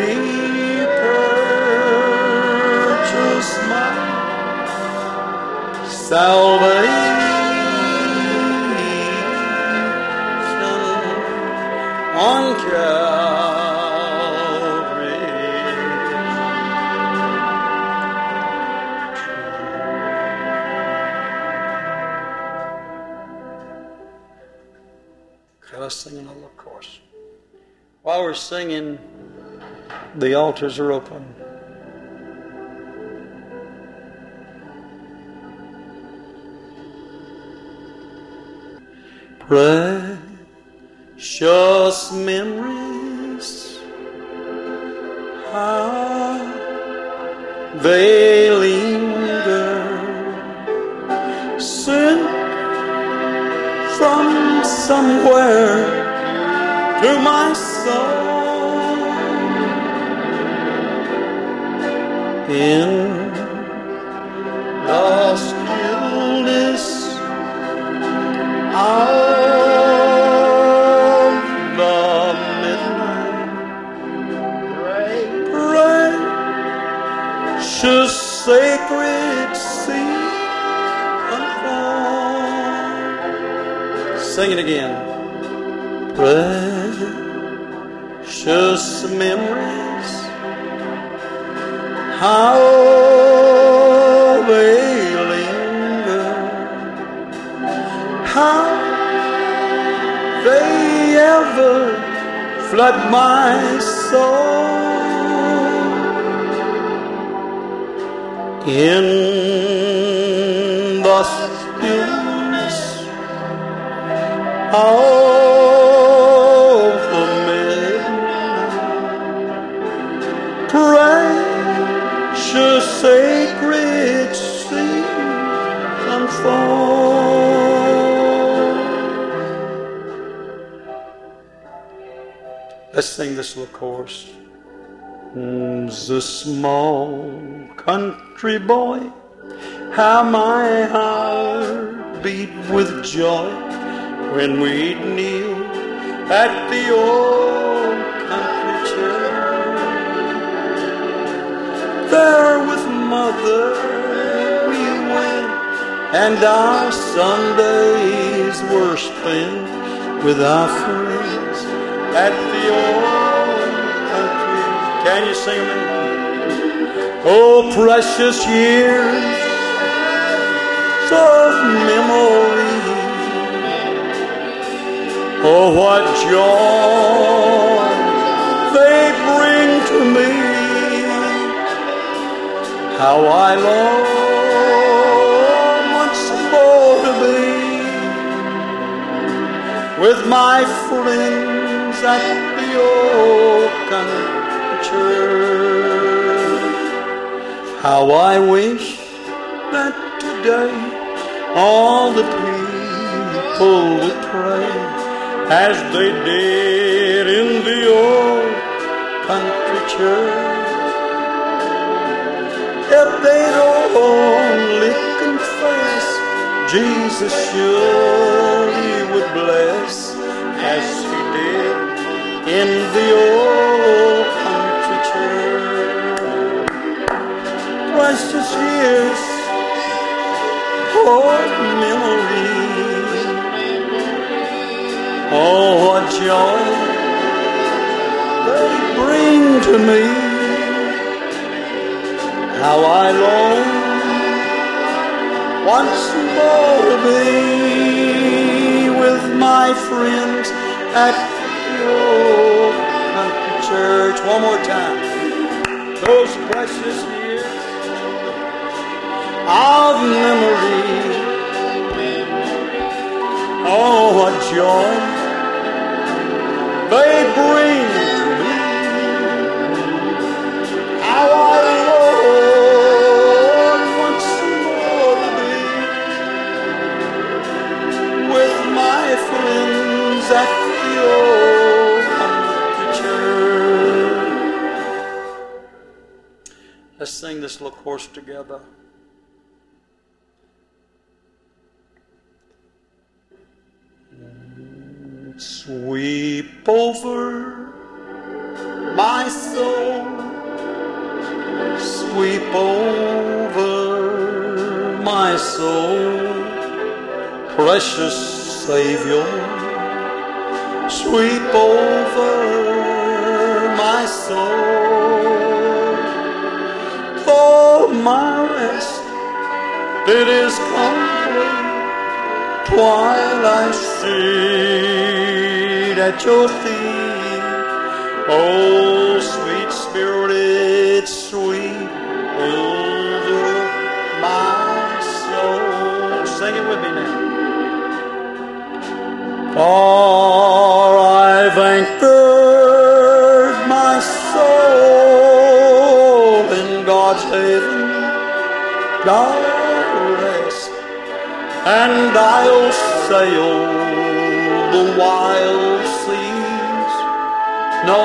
purchased my salvation on Calvary. Okay, let's sing another chorus. While we're singing, the altars are open. Precious memories, how they linger, sent from somewhere to my soul, in the stillness of the midnight, precious sacred seed unfold. Sing it again. Precious memories, how they linger, how they ever flood my soul, in the stillness of the midnight, precious sacred seed unfold. Let's sing this little chorus. The small country boy, how my heart beat with joy when we'd kneel at the old country church. There with Mother we went, and our Sundays were spent with our friends at the old country. Can you sing them? Oh, precious years of memory. Oh, what joy they bring to me. How I long once more to be with my friends at the old country church. How I wish that today all the people would pray as they did in the old country church. if they'd only confess, Jesus surely would bless, as He did in the old country church. Precious years, oh memory, oh what joy they bring to me. How I long once more to be with my friends at your country church. One more time. Those precious years of memory. Oh, what joy they bring to me. How I long once more to be with my friends at the old country church. Let's sing this little chorus together. Sweep over my soul, sweep over my soul, precious Savior, sweep over my soul. For my rest, it is complete while I sit at your feet. Oh, sweet Spirit, sweep over my soul. Sing it with me now. For I've anchored my soul in God's haven, God's rest, and I'll sail the wild seas no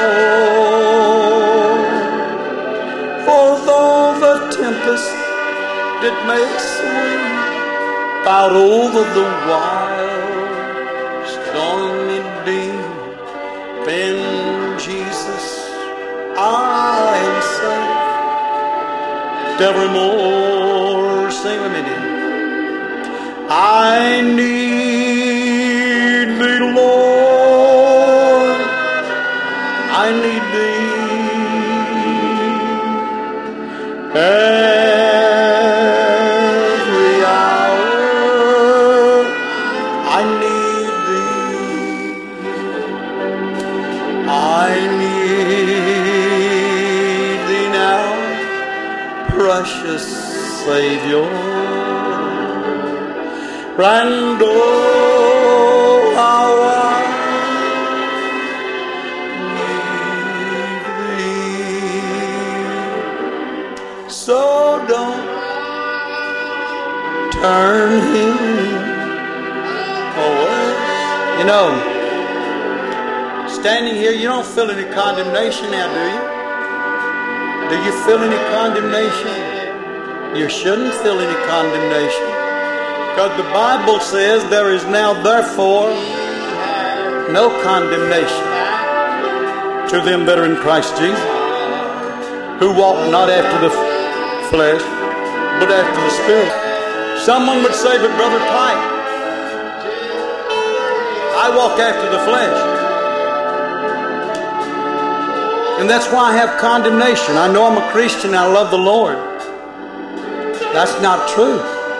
more. For though the tempest did make sweep out over the wild stormy deep, in Jesus I am safe evermore. Sing with me, dear. I need thee, Lord, I need thee every hour. I need thee, I need thee now, precious Savior. And oh, how I need thee. So don't turn him away. You know, standing here, you don't feel any condemnation now, do you? Do you feel any condemnation? You shouldn't feel any condemnation. Because the Bible says there is now therefore no condemnation to them that are in Christ Jesus, who walk not after the flesh, but after the Spirit. Someone would say, but Brother Pike, I walk after the flesh. And that's why I have condemnation. I know I'm a Christian and I love the Lord. That's not true.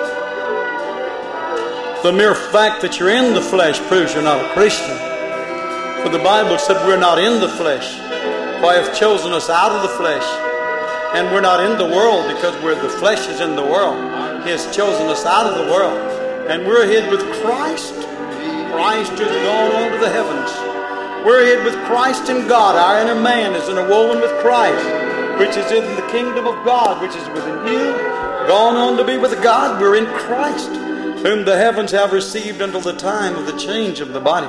The mere fact that you're in the flesh proves you're not a Christian. For the Bible said we're not in the flesh, for He hath chosen us out of the flesh. And we're not in the world because the flesh is in the world. He has chosen us out of the world. And we're hid with Christ. Christ is gone on to the heavens. We're hid with Christ in God. Our inner man is interwoven with Christ, which is in the kingdom of God, which is within you. Gone on to be with God. We're in Christ, whom the heavens have received until the time of the change of the body.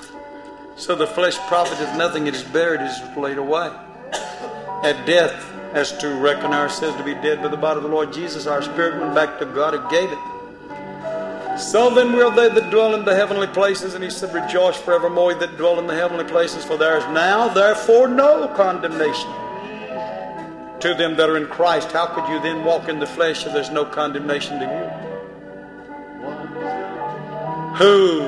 So the flesh profiteth nothing, it is buried, it is laid away. At death, as to reckon ourselves to be dead by the body of the Lord Jesus, our spirit went back to God who gave it. So then we are they that dwell in the heavenly places, and he said, rejoice forevermore, ye that dwell in the heavenly places, for there is now therefore no condemnation to them that are in Christ. How could you then walk in the flesh if there's no condemnation to you? Who?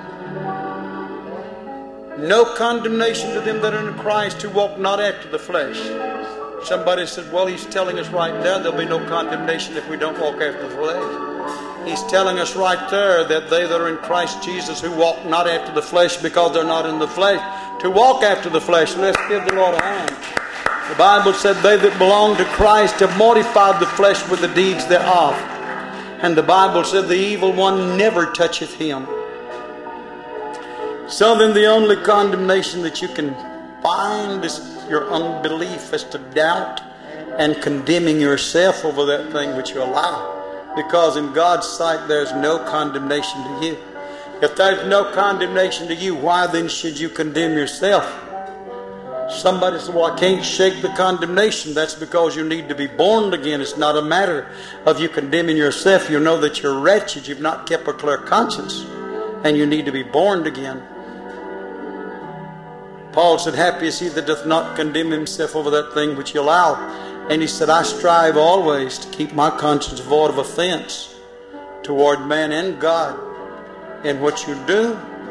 No condemnation to them that are in Christ, who walk not after the flesh. Somebody said, well, he's telling us right there there'll be no condemnation if we don't walk after the flesh. He's telling us right there that they that are in Christ Jesus, who walk not after the flesh because they're not in the flesh, to walk after the flesh. Let's give the Lord a hand. The Bible said they that belong to Christ have mortified the flesh with the deeds thereof. And the Bible said the evil one never toucheth him. So then the only condemnation that you can find is your unbelief, as to doubt and condemning yourself over that thing which you allow. Because in God's sight there's no condemnation to you. If there's no condemnation to you, why then should you condemn yourself? Somebody said, well, I can't shake the condemnation. That's because you need to be born again. It's not a matter of you condemning yourself. You know that you're wretched. You've not kept a clear conscience. And you need to be born again. Paul said, happy is he that doth not condemn himself over that thing which he allowed. And he said, I strive always to keep my conscience void of offense toward man and God. And what you do,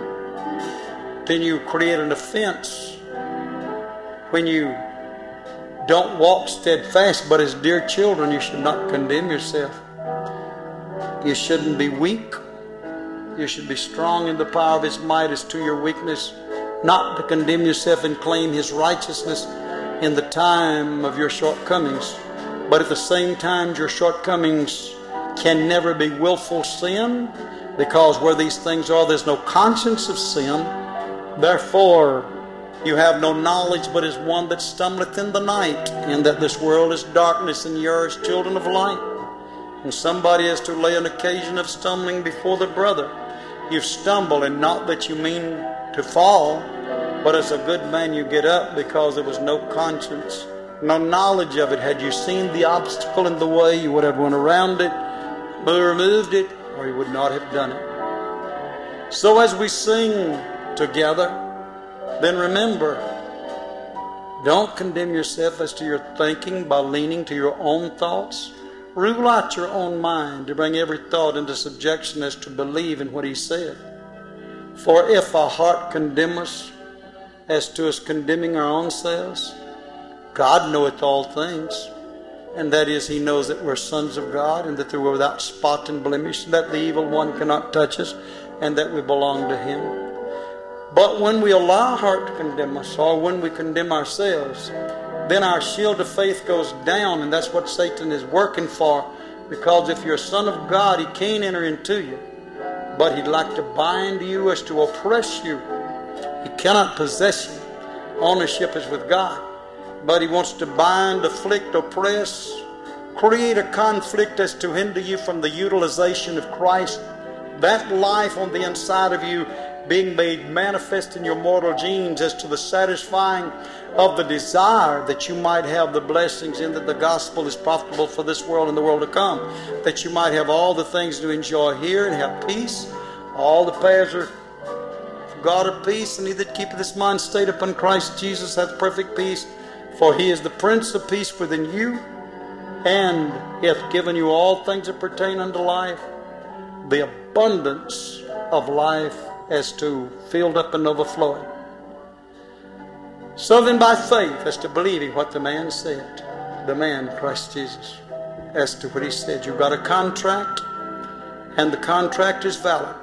then you create an offense when you don't walk steadfast. But as dear children, you should not condemn yourself. You shouldn't be weak. You should be strong in the power of his might as to your weakness. Not to condemn yourself and claim his righteousness in the time of your shortcomings. But at the same time, your shortcomings can never be willful sin, because where these things are, there's no conscience of sin. Therefore, you have no knowledge but as one that stumbleth in the night, and that this world is darkness, and ye are as children of light. And somebody is to lay an occasion of stumbling before the brother. You've stumbled, and not that you mean to fall, but as a good man you get up, because there was no conscience, no knowledge of it. Had you seen the obstacle in the way, you would have went around it, removed it, or you would not have done it. So as we sing together, then remember, don't condemn yourself as to your thinking by leaning to your own thoughts. Rule out your own mind to bring every thought into subjection as to believe in what he said. For if our heart condemn us as to us condemning our own selves, God knoweth all things. And that is, he knows that we're sons of God, and that we're without spot and blemish, that the evil one cannot touch us, and that we belong to him. But when we allow our heart to condemn us, or when we condemn ourselves, then our shield of faith goes down, and that's what Satan is working for. Because if you're a son of God, he can't enter into you, but he'd like to bind you as to oppress you. He cannot possess you. Ownership is with God. But he wants to bind, afflict, oppress, create a conflict as to hinder you from the utilization of Christ. That life on the inside of you being made manifest in your mortal genes as to the satisfying of the desire that you might have the blessings in that the gospel is profitable for this world and the world to come. That you might have all the things to enjoy here and have peace. All the paths are God of peace, and he that keepeth his mind stayed upon Christ Jesus hath perfect peace. For he is the Prince of peace within you, and he hath given you all things that pertain unto life, the abundance of life as to filled up and overflowing. So then by faith, as to believing what the man said, the man, Christ Jesus, as to what he said. You've got a contract, and the contract is valid.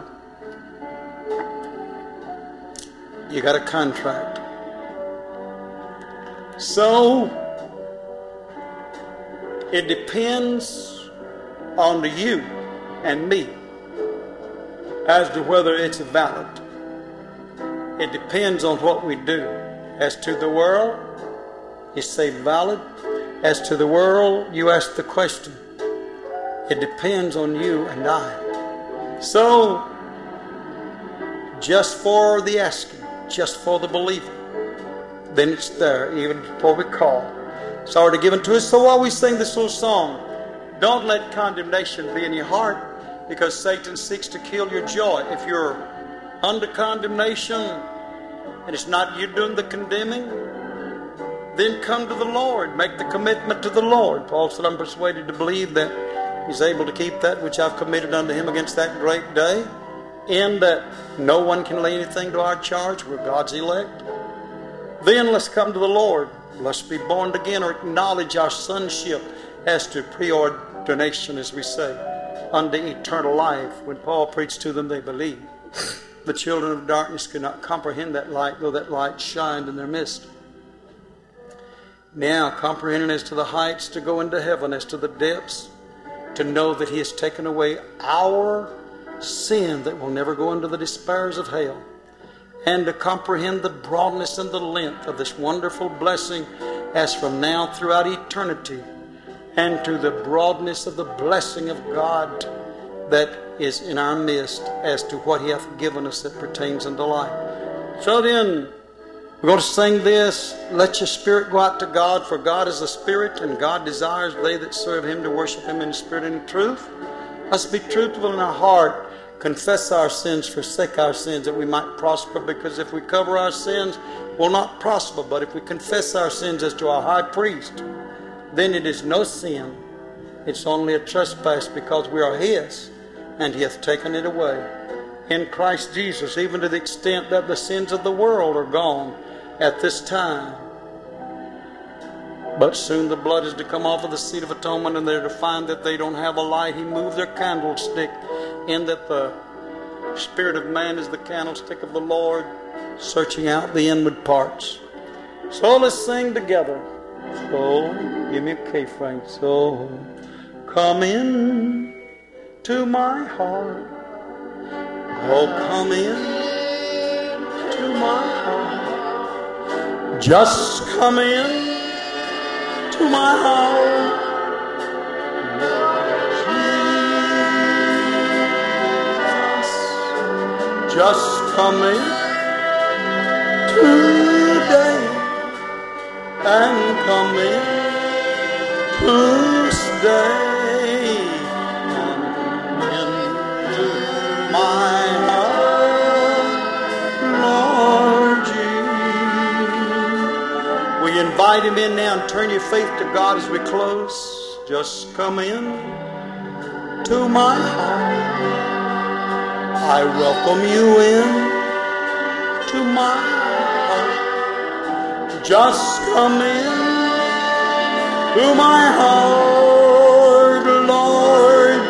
You got a contract. So, it depends on you and me as to whether it's valid. It depends on what we do. As to the world, you say valid. As to the world, you ask the question. It depends on you and I. So, just for the asking, just for the believing, then it's there, even before we call. It's already given to us. So while we sing this little song, don't let condemnation be in your heart, because Satan seeks to kill your joy. If you're under condemnation and it's not you doing the condemning, then come to the Lord. Make the commitment to the Lord. Paul said, I'm persuaded to believe that He's able to keep that which I've committed unto Him against that great day, in that no one can lay anything to our charge. We're God's elect. Then let's come to the Lord. Let's be born again, or acknowledge our sonship as to preordination, as we say, unto eternal life. When Paul preached to them, they believed. The children of darkness could not comprehend that light, though that light shined in their midst. Now, comprehending as to the heights, to go into heaven, as to the depths, to know that He has taken away our sin that will never go into the despairs of hell, and to comprehend the broadness and the length of this wonderful blessing as from now throughout eternity, and to the broadness of the blessing of God that is in our midst as to what He hath given us that pertains unto life. So then, we're going to sing this, let your spirit go out to God, for God is a spirit, and God desires they that serve Him to worship Him in spirit and in truth. Let's be truthful in our heart, confess our sins, forsake our sins, that we might prosper, because if we cover our sins, we'll not prosper. But if we confess our sins as to our high priest, then it is no sin. It's only a trespass, because we are His, and He hath taken it away. In Christ Jesus, even to the extent that the sins of the world are gone at this time. But soon the blood is to come off of the seat of atonement, and they're to find that they don't have a light. He moved their candlestick, in that the spirit of man is the candlestick of the Lord, searching out the inward parts. So let's sing together. So, give me a K, Frank. So, come in to my heart. Oh, come in to my heart. Just come in to my heart. Jesus, just come in today, and come in to stay. Come into my heart, Lord Jesus. We invite Him in now, and turn your faith to God as we close. Just come in to my heart. I welcome you in to my heart. Just come in to my heart, Lord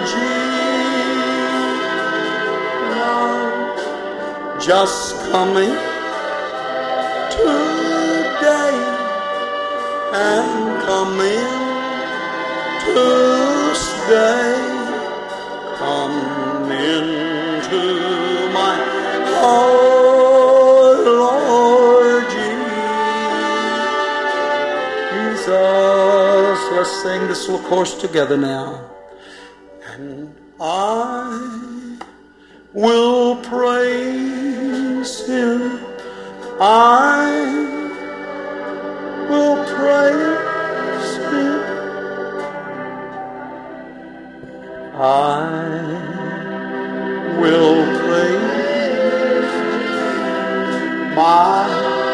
Jesus. Just come in today, and come in to stay. Come into my heart, Lord Jesus. Let's sing this little chorus together now. And I will praise Him. I will praise Him. I will praise Him. I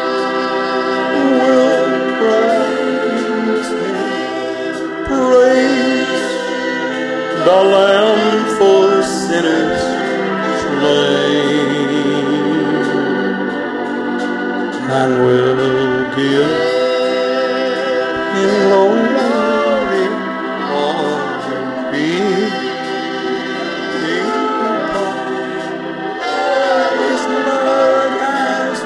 will praise Him. Praise the Lamb for sinners slain, and will give Him glory, honor, peace. His blood has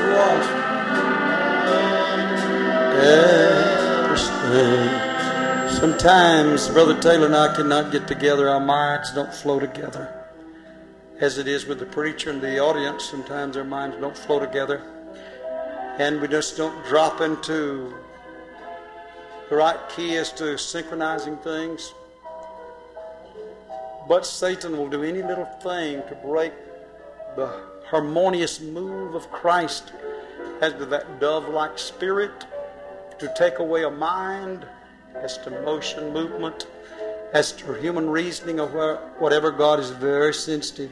washed every stain. Sometimes Brother Taylor and I cannot get together. Our minds don't flow together. As it is with the preacher and the audience, sometimes our minds don't flow together. And we just don't drop into the right key as to synchronizing things. But Satan will do any little thing to break the harmonious move of Christ as to that dove-like spirit, to take away a mind as to motion, movement, as to human reasoning or whatever. God is very sensitive.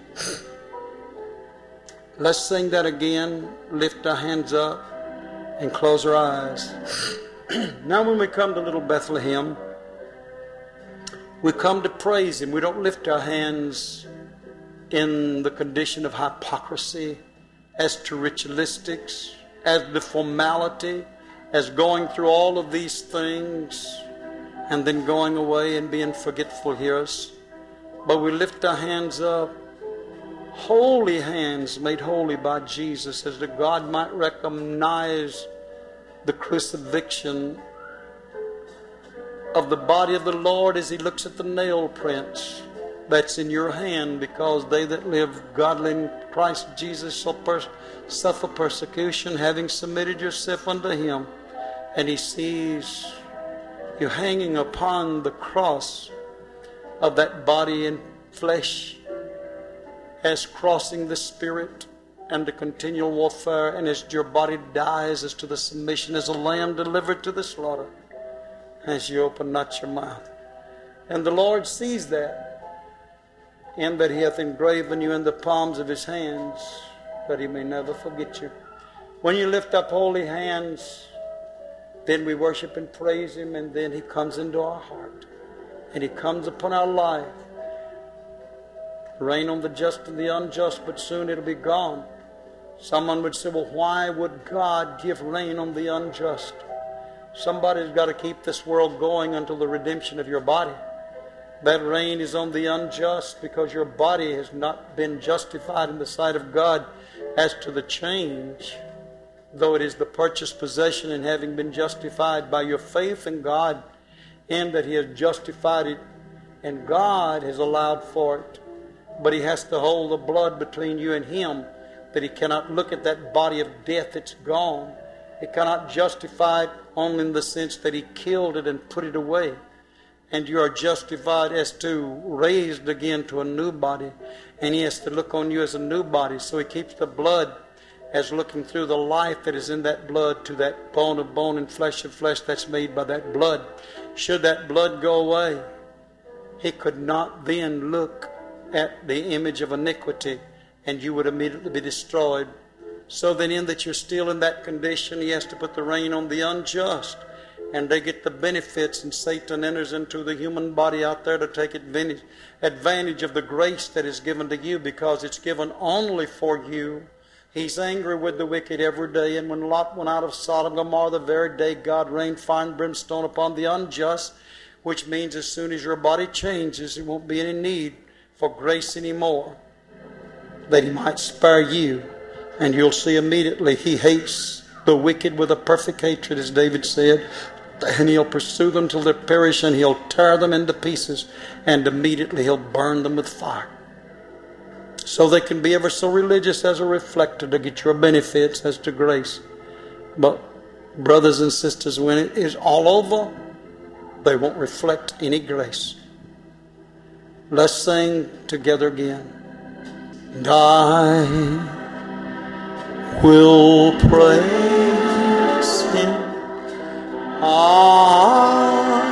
Let's sing that again. Lift our hands up and close our eyes. Now when we come to Little Bethlehem, we come to praise Him. We don't lift our hands in the condition of hypocrisy, as to ritualistics, as the formality, as going through all of these things and then going away and being forgetful hearers. But we lift our hands up, holy hands made holy by Jesus, as that God might recognize the crucifixion of the body of the Lord as He looks at the nail prints that's in your hand, because they that live godly in Christ Jesus shall suffer persecution, having submitted yourself unto Him. And He sees you hanging upon the cross of that body and flesh as crossing the spirit and the continual warfare, and as your body dies as to the submission as a lamb delivered to the slaughter, as you open not your mouth. And the Lord sees that, and that He hath engraven you in the palms of His hands, that He may never forget you. When you lift up holy hands, then we worship and praise Him, and then He comes into our heart, and He comes upon our life. Rain on the just and the unjust, but soon it'll be gone. Someone would say, well, why would God give rain on the unjust? Somebody's got to keep this world going until the redemption of your body. That rain is on the unjust because your body has not been justified in the sight of God as to the change, though it is the purchased possession, and having been justified by your faith in God, in that He has justified it, and God has allowed for it. But He has to hold the blood between you and Him, that He cannot look at that body of death that's gone. He cannot justify it only in the sense that He killed it and put it away. And you are justified as to raised again to a new body. And He has to look on you as a new body. So He keeps the blood as looking through the life that is in that blood to that bone of bone and flesh of flesh that's made by that blood. Should that blood go away, He could not then look at the image of iniquity, and you would immediately be destroyed. So then, in that you're still in that condition, He has to put the rain on the unjust, and they get the benefits, and Satan enters into the human body out there to take advantage of the grace that is given to you, because it's given only for you. He's angry with the wicked every day, and when Lot went out of Sodom and Gomorrah, the very day God rained fire and brimstone upon the unjust, which means as soon as your body changes, there won't be any need for grace anymore, that He might spare you. And you'll see immediately He hates the wicked with a perfect hatred, as David said, and He'll pursue them till they perish, and He'll tear them into pieces, and immediately He'll burn them with fire. So they can be ever so religious as a reflector to get your benefits as to grace. But brothers and sisters, when it is all over, they won't reflect any grace. Let's sing together again. And I will praise Him. I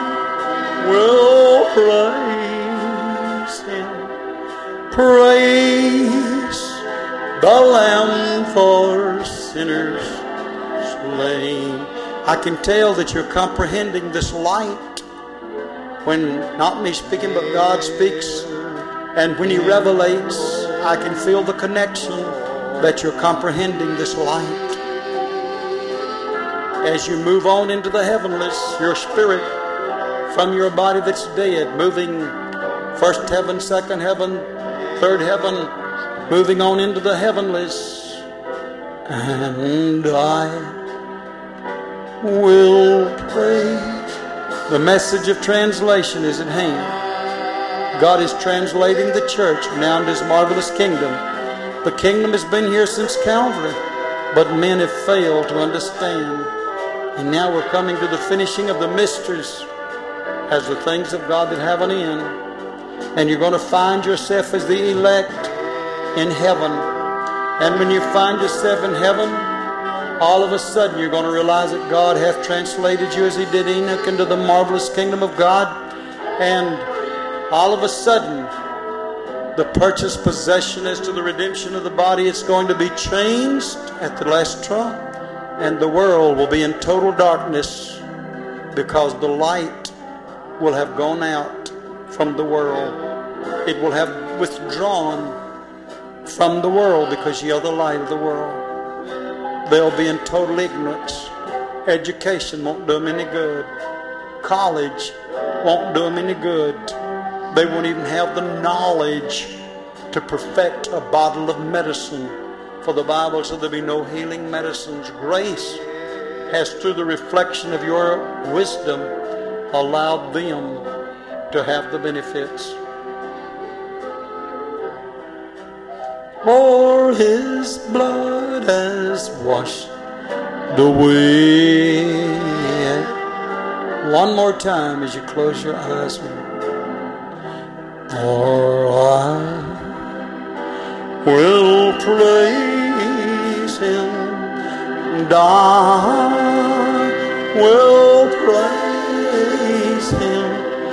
will praise Him. Praise the Lamb for sinners slain. I can tell that you're comprehending this light. When not me speaking, but God speaks, and when He revelates, I can feel the connection that you're comprehending this light. As you move on into the heavenlies, your spirit from your body that's dead, moving first heaven, second heaven, third heaven, moving on into the heavenlies. And I will pray. The message of translation is at hand. God is translating the church now into His marvelous kingdom. The kingdom has been here since Calvary, but men have failed to understand. And now we're coming to the finishing of the mysteries as the things of God that have an end. And you're going to find yourself as the elect in heaven. And when you find yourself in heaven, All of a sudden you're going to realize that God hath translated you as He did Enoch into the marvelous kingdom of God. And all of a sudden, the purchased possession as to the redemption of the body, it's going to be changed at the last trump. And the world will be in total darkness because the light will have gone out from the world. It will have withdrawn from the world because ye are the light of the world. They'll be in total ignorance. Education won't do them any good. College won't do them any good. They won't even have the knowledge to perfect a bottle of medicine. For the Bible said there'll be no healing medicines. Grace has, through the reflection of your wisdom, allowed them to have the benefits. For His blood has washed away. One more time as you close your eyes. For I will praise Him, and I will praise Him.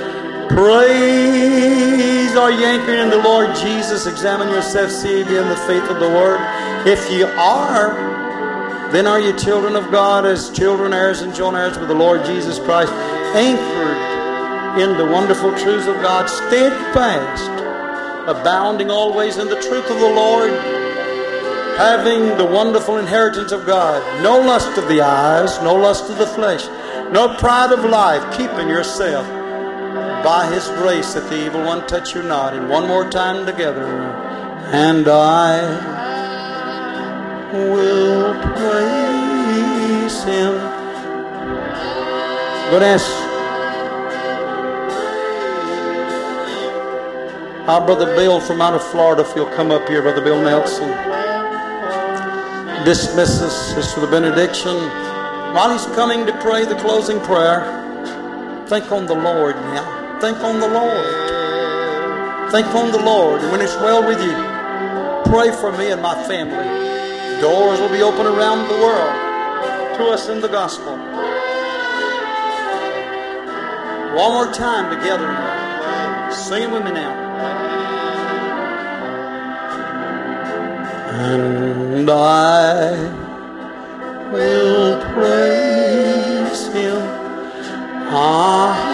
Praise. Are you anchored in the Lord Jesus? Examine yourself, see if you in the faith of the Word. If you are, then are you children of God, as children, heirs and joint heirs with the Lord Jesus Christ, anchored in the wonderful truths of God, steadfast, abounding always in the truth of the Lord, having the wonderful inheritance of God, no lust of the eyes, no lust of the flesh, no pride of life, keeping yourself by His grace that the evil one touch you not. And one more time together. And I will praise Him. Go and ask our Brother Bill from out of Florida if he'll come up here. Brother Bill Nelson dismisses us to the benediction. While he's coming to pray the closing prayer, think on the Lord now. Think on the Lord. Think on the Lord. And when it's well with you, pray for me and my family. Doors will be open around the world to us in the gospel. One more time together now. Sing it with me now. And I will praise Him.